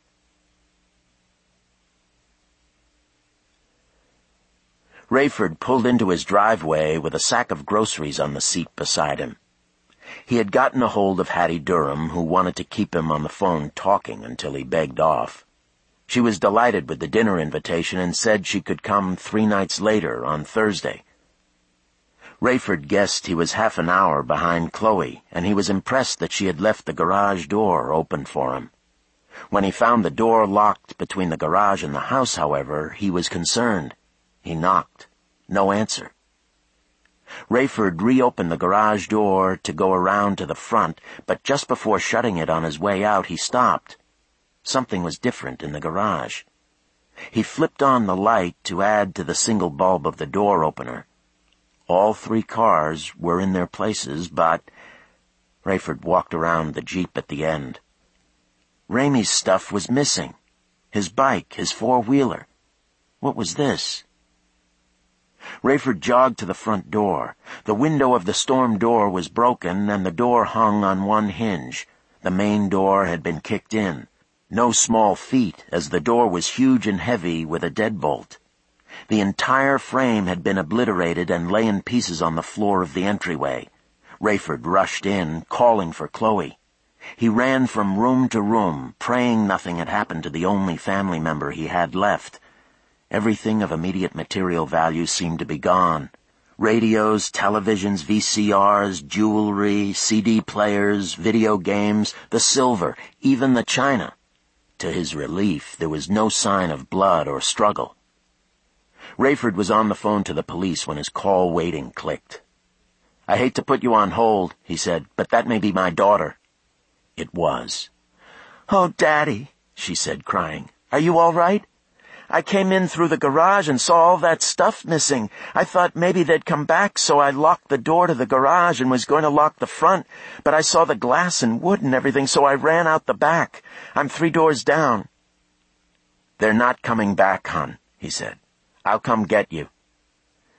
Rayford pulled into his driveway with a sack of groceries on the seat beside him. He had gotten a hold of Hattie Durham, who wanted to keep him on the phone talking until he begged off. She was delighted with the dinner invitation and said she could come 3 nights later on Thursday. Rayford guessed he was half an hour behind Chloe, and he was impressed that she had left the garage door open for him. When he found the door locked between the garage and the house, however, he was concerned. He knocked. No answer. Rayford reopened the garage door to go around to the front, but just before shutting it on his way out, he stopped. Something was different in the garage. He flipped on the light to add to the single bulb of the door opener. All 3 cars were in their places, but Rayford walked around the Jeep at the end. Ramey's stuff was missing. His bike, his 4-wheeler. What was this? Rayford jogged to the front door. The window of the storm door was broken, and the door hung on one hinge. The main door had been kicked in. No small feat, as the door was huge and heavy with a deadbolt. The entire frame had been obliterated and lay in pieces on the floor of the entryway. Rayford rushed in, calling for Chloe. He ran from room to room, praying nothing had happened to the only family member he had left. Everything of immediate material value seemed to be gone. Radios, televisions, VCRs, jewelry, CD players, video games, the silver, even the china. To his relief, there was no sign of blood or struggle. Rayford was on the phone to the police when his call waiting clicked. "I hate to put you on hold," he said, "but that may be my daughter." It was. "Oh, Daddy," she said, crying. "Are you all right? I came in through the garage and saw all that stuff missing. I thought maybe they'd come back, so I locked the door to the garage and was going to lock the front, but I saw the glass and wood and everything, so I ran out the back. I'm 3 doors down." "They're not coming back, hon," he said. "I'll come get you."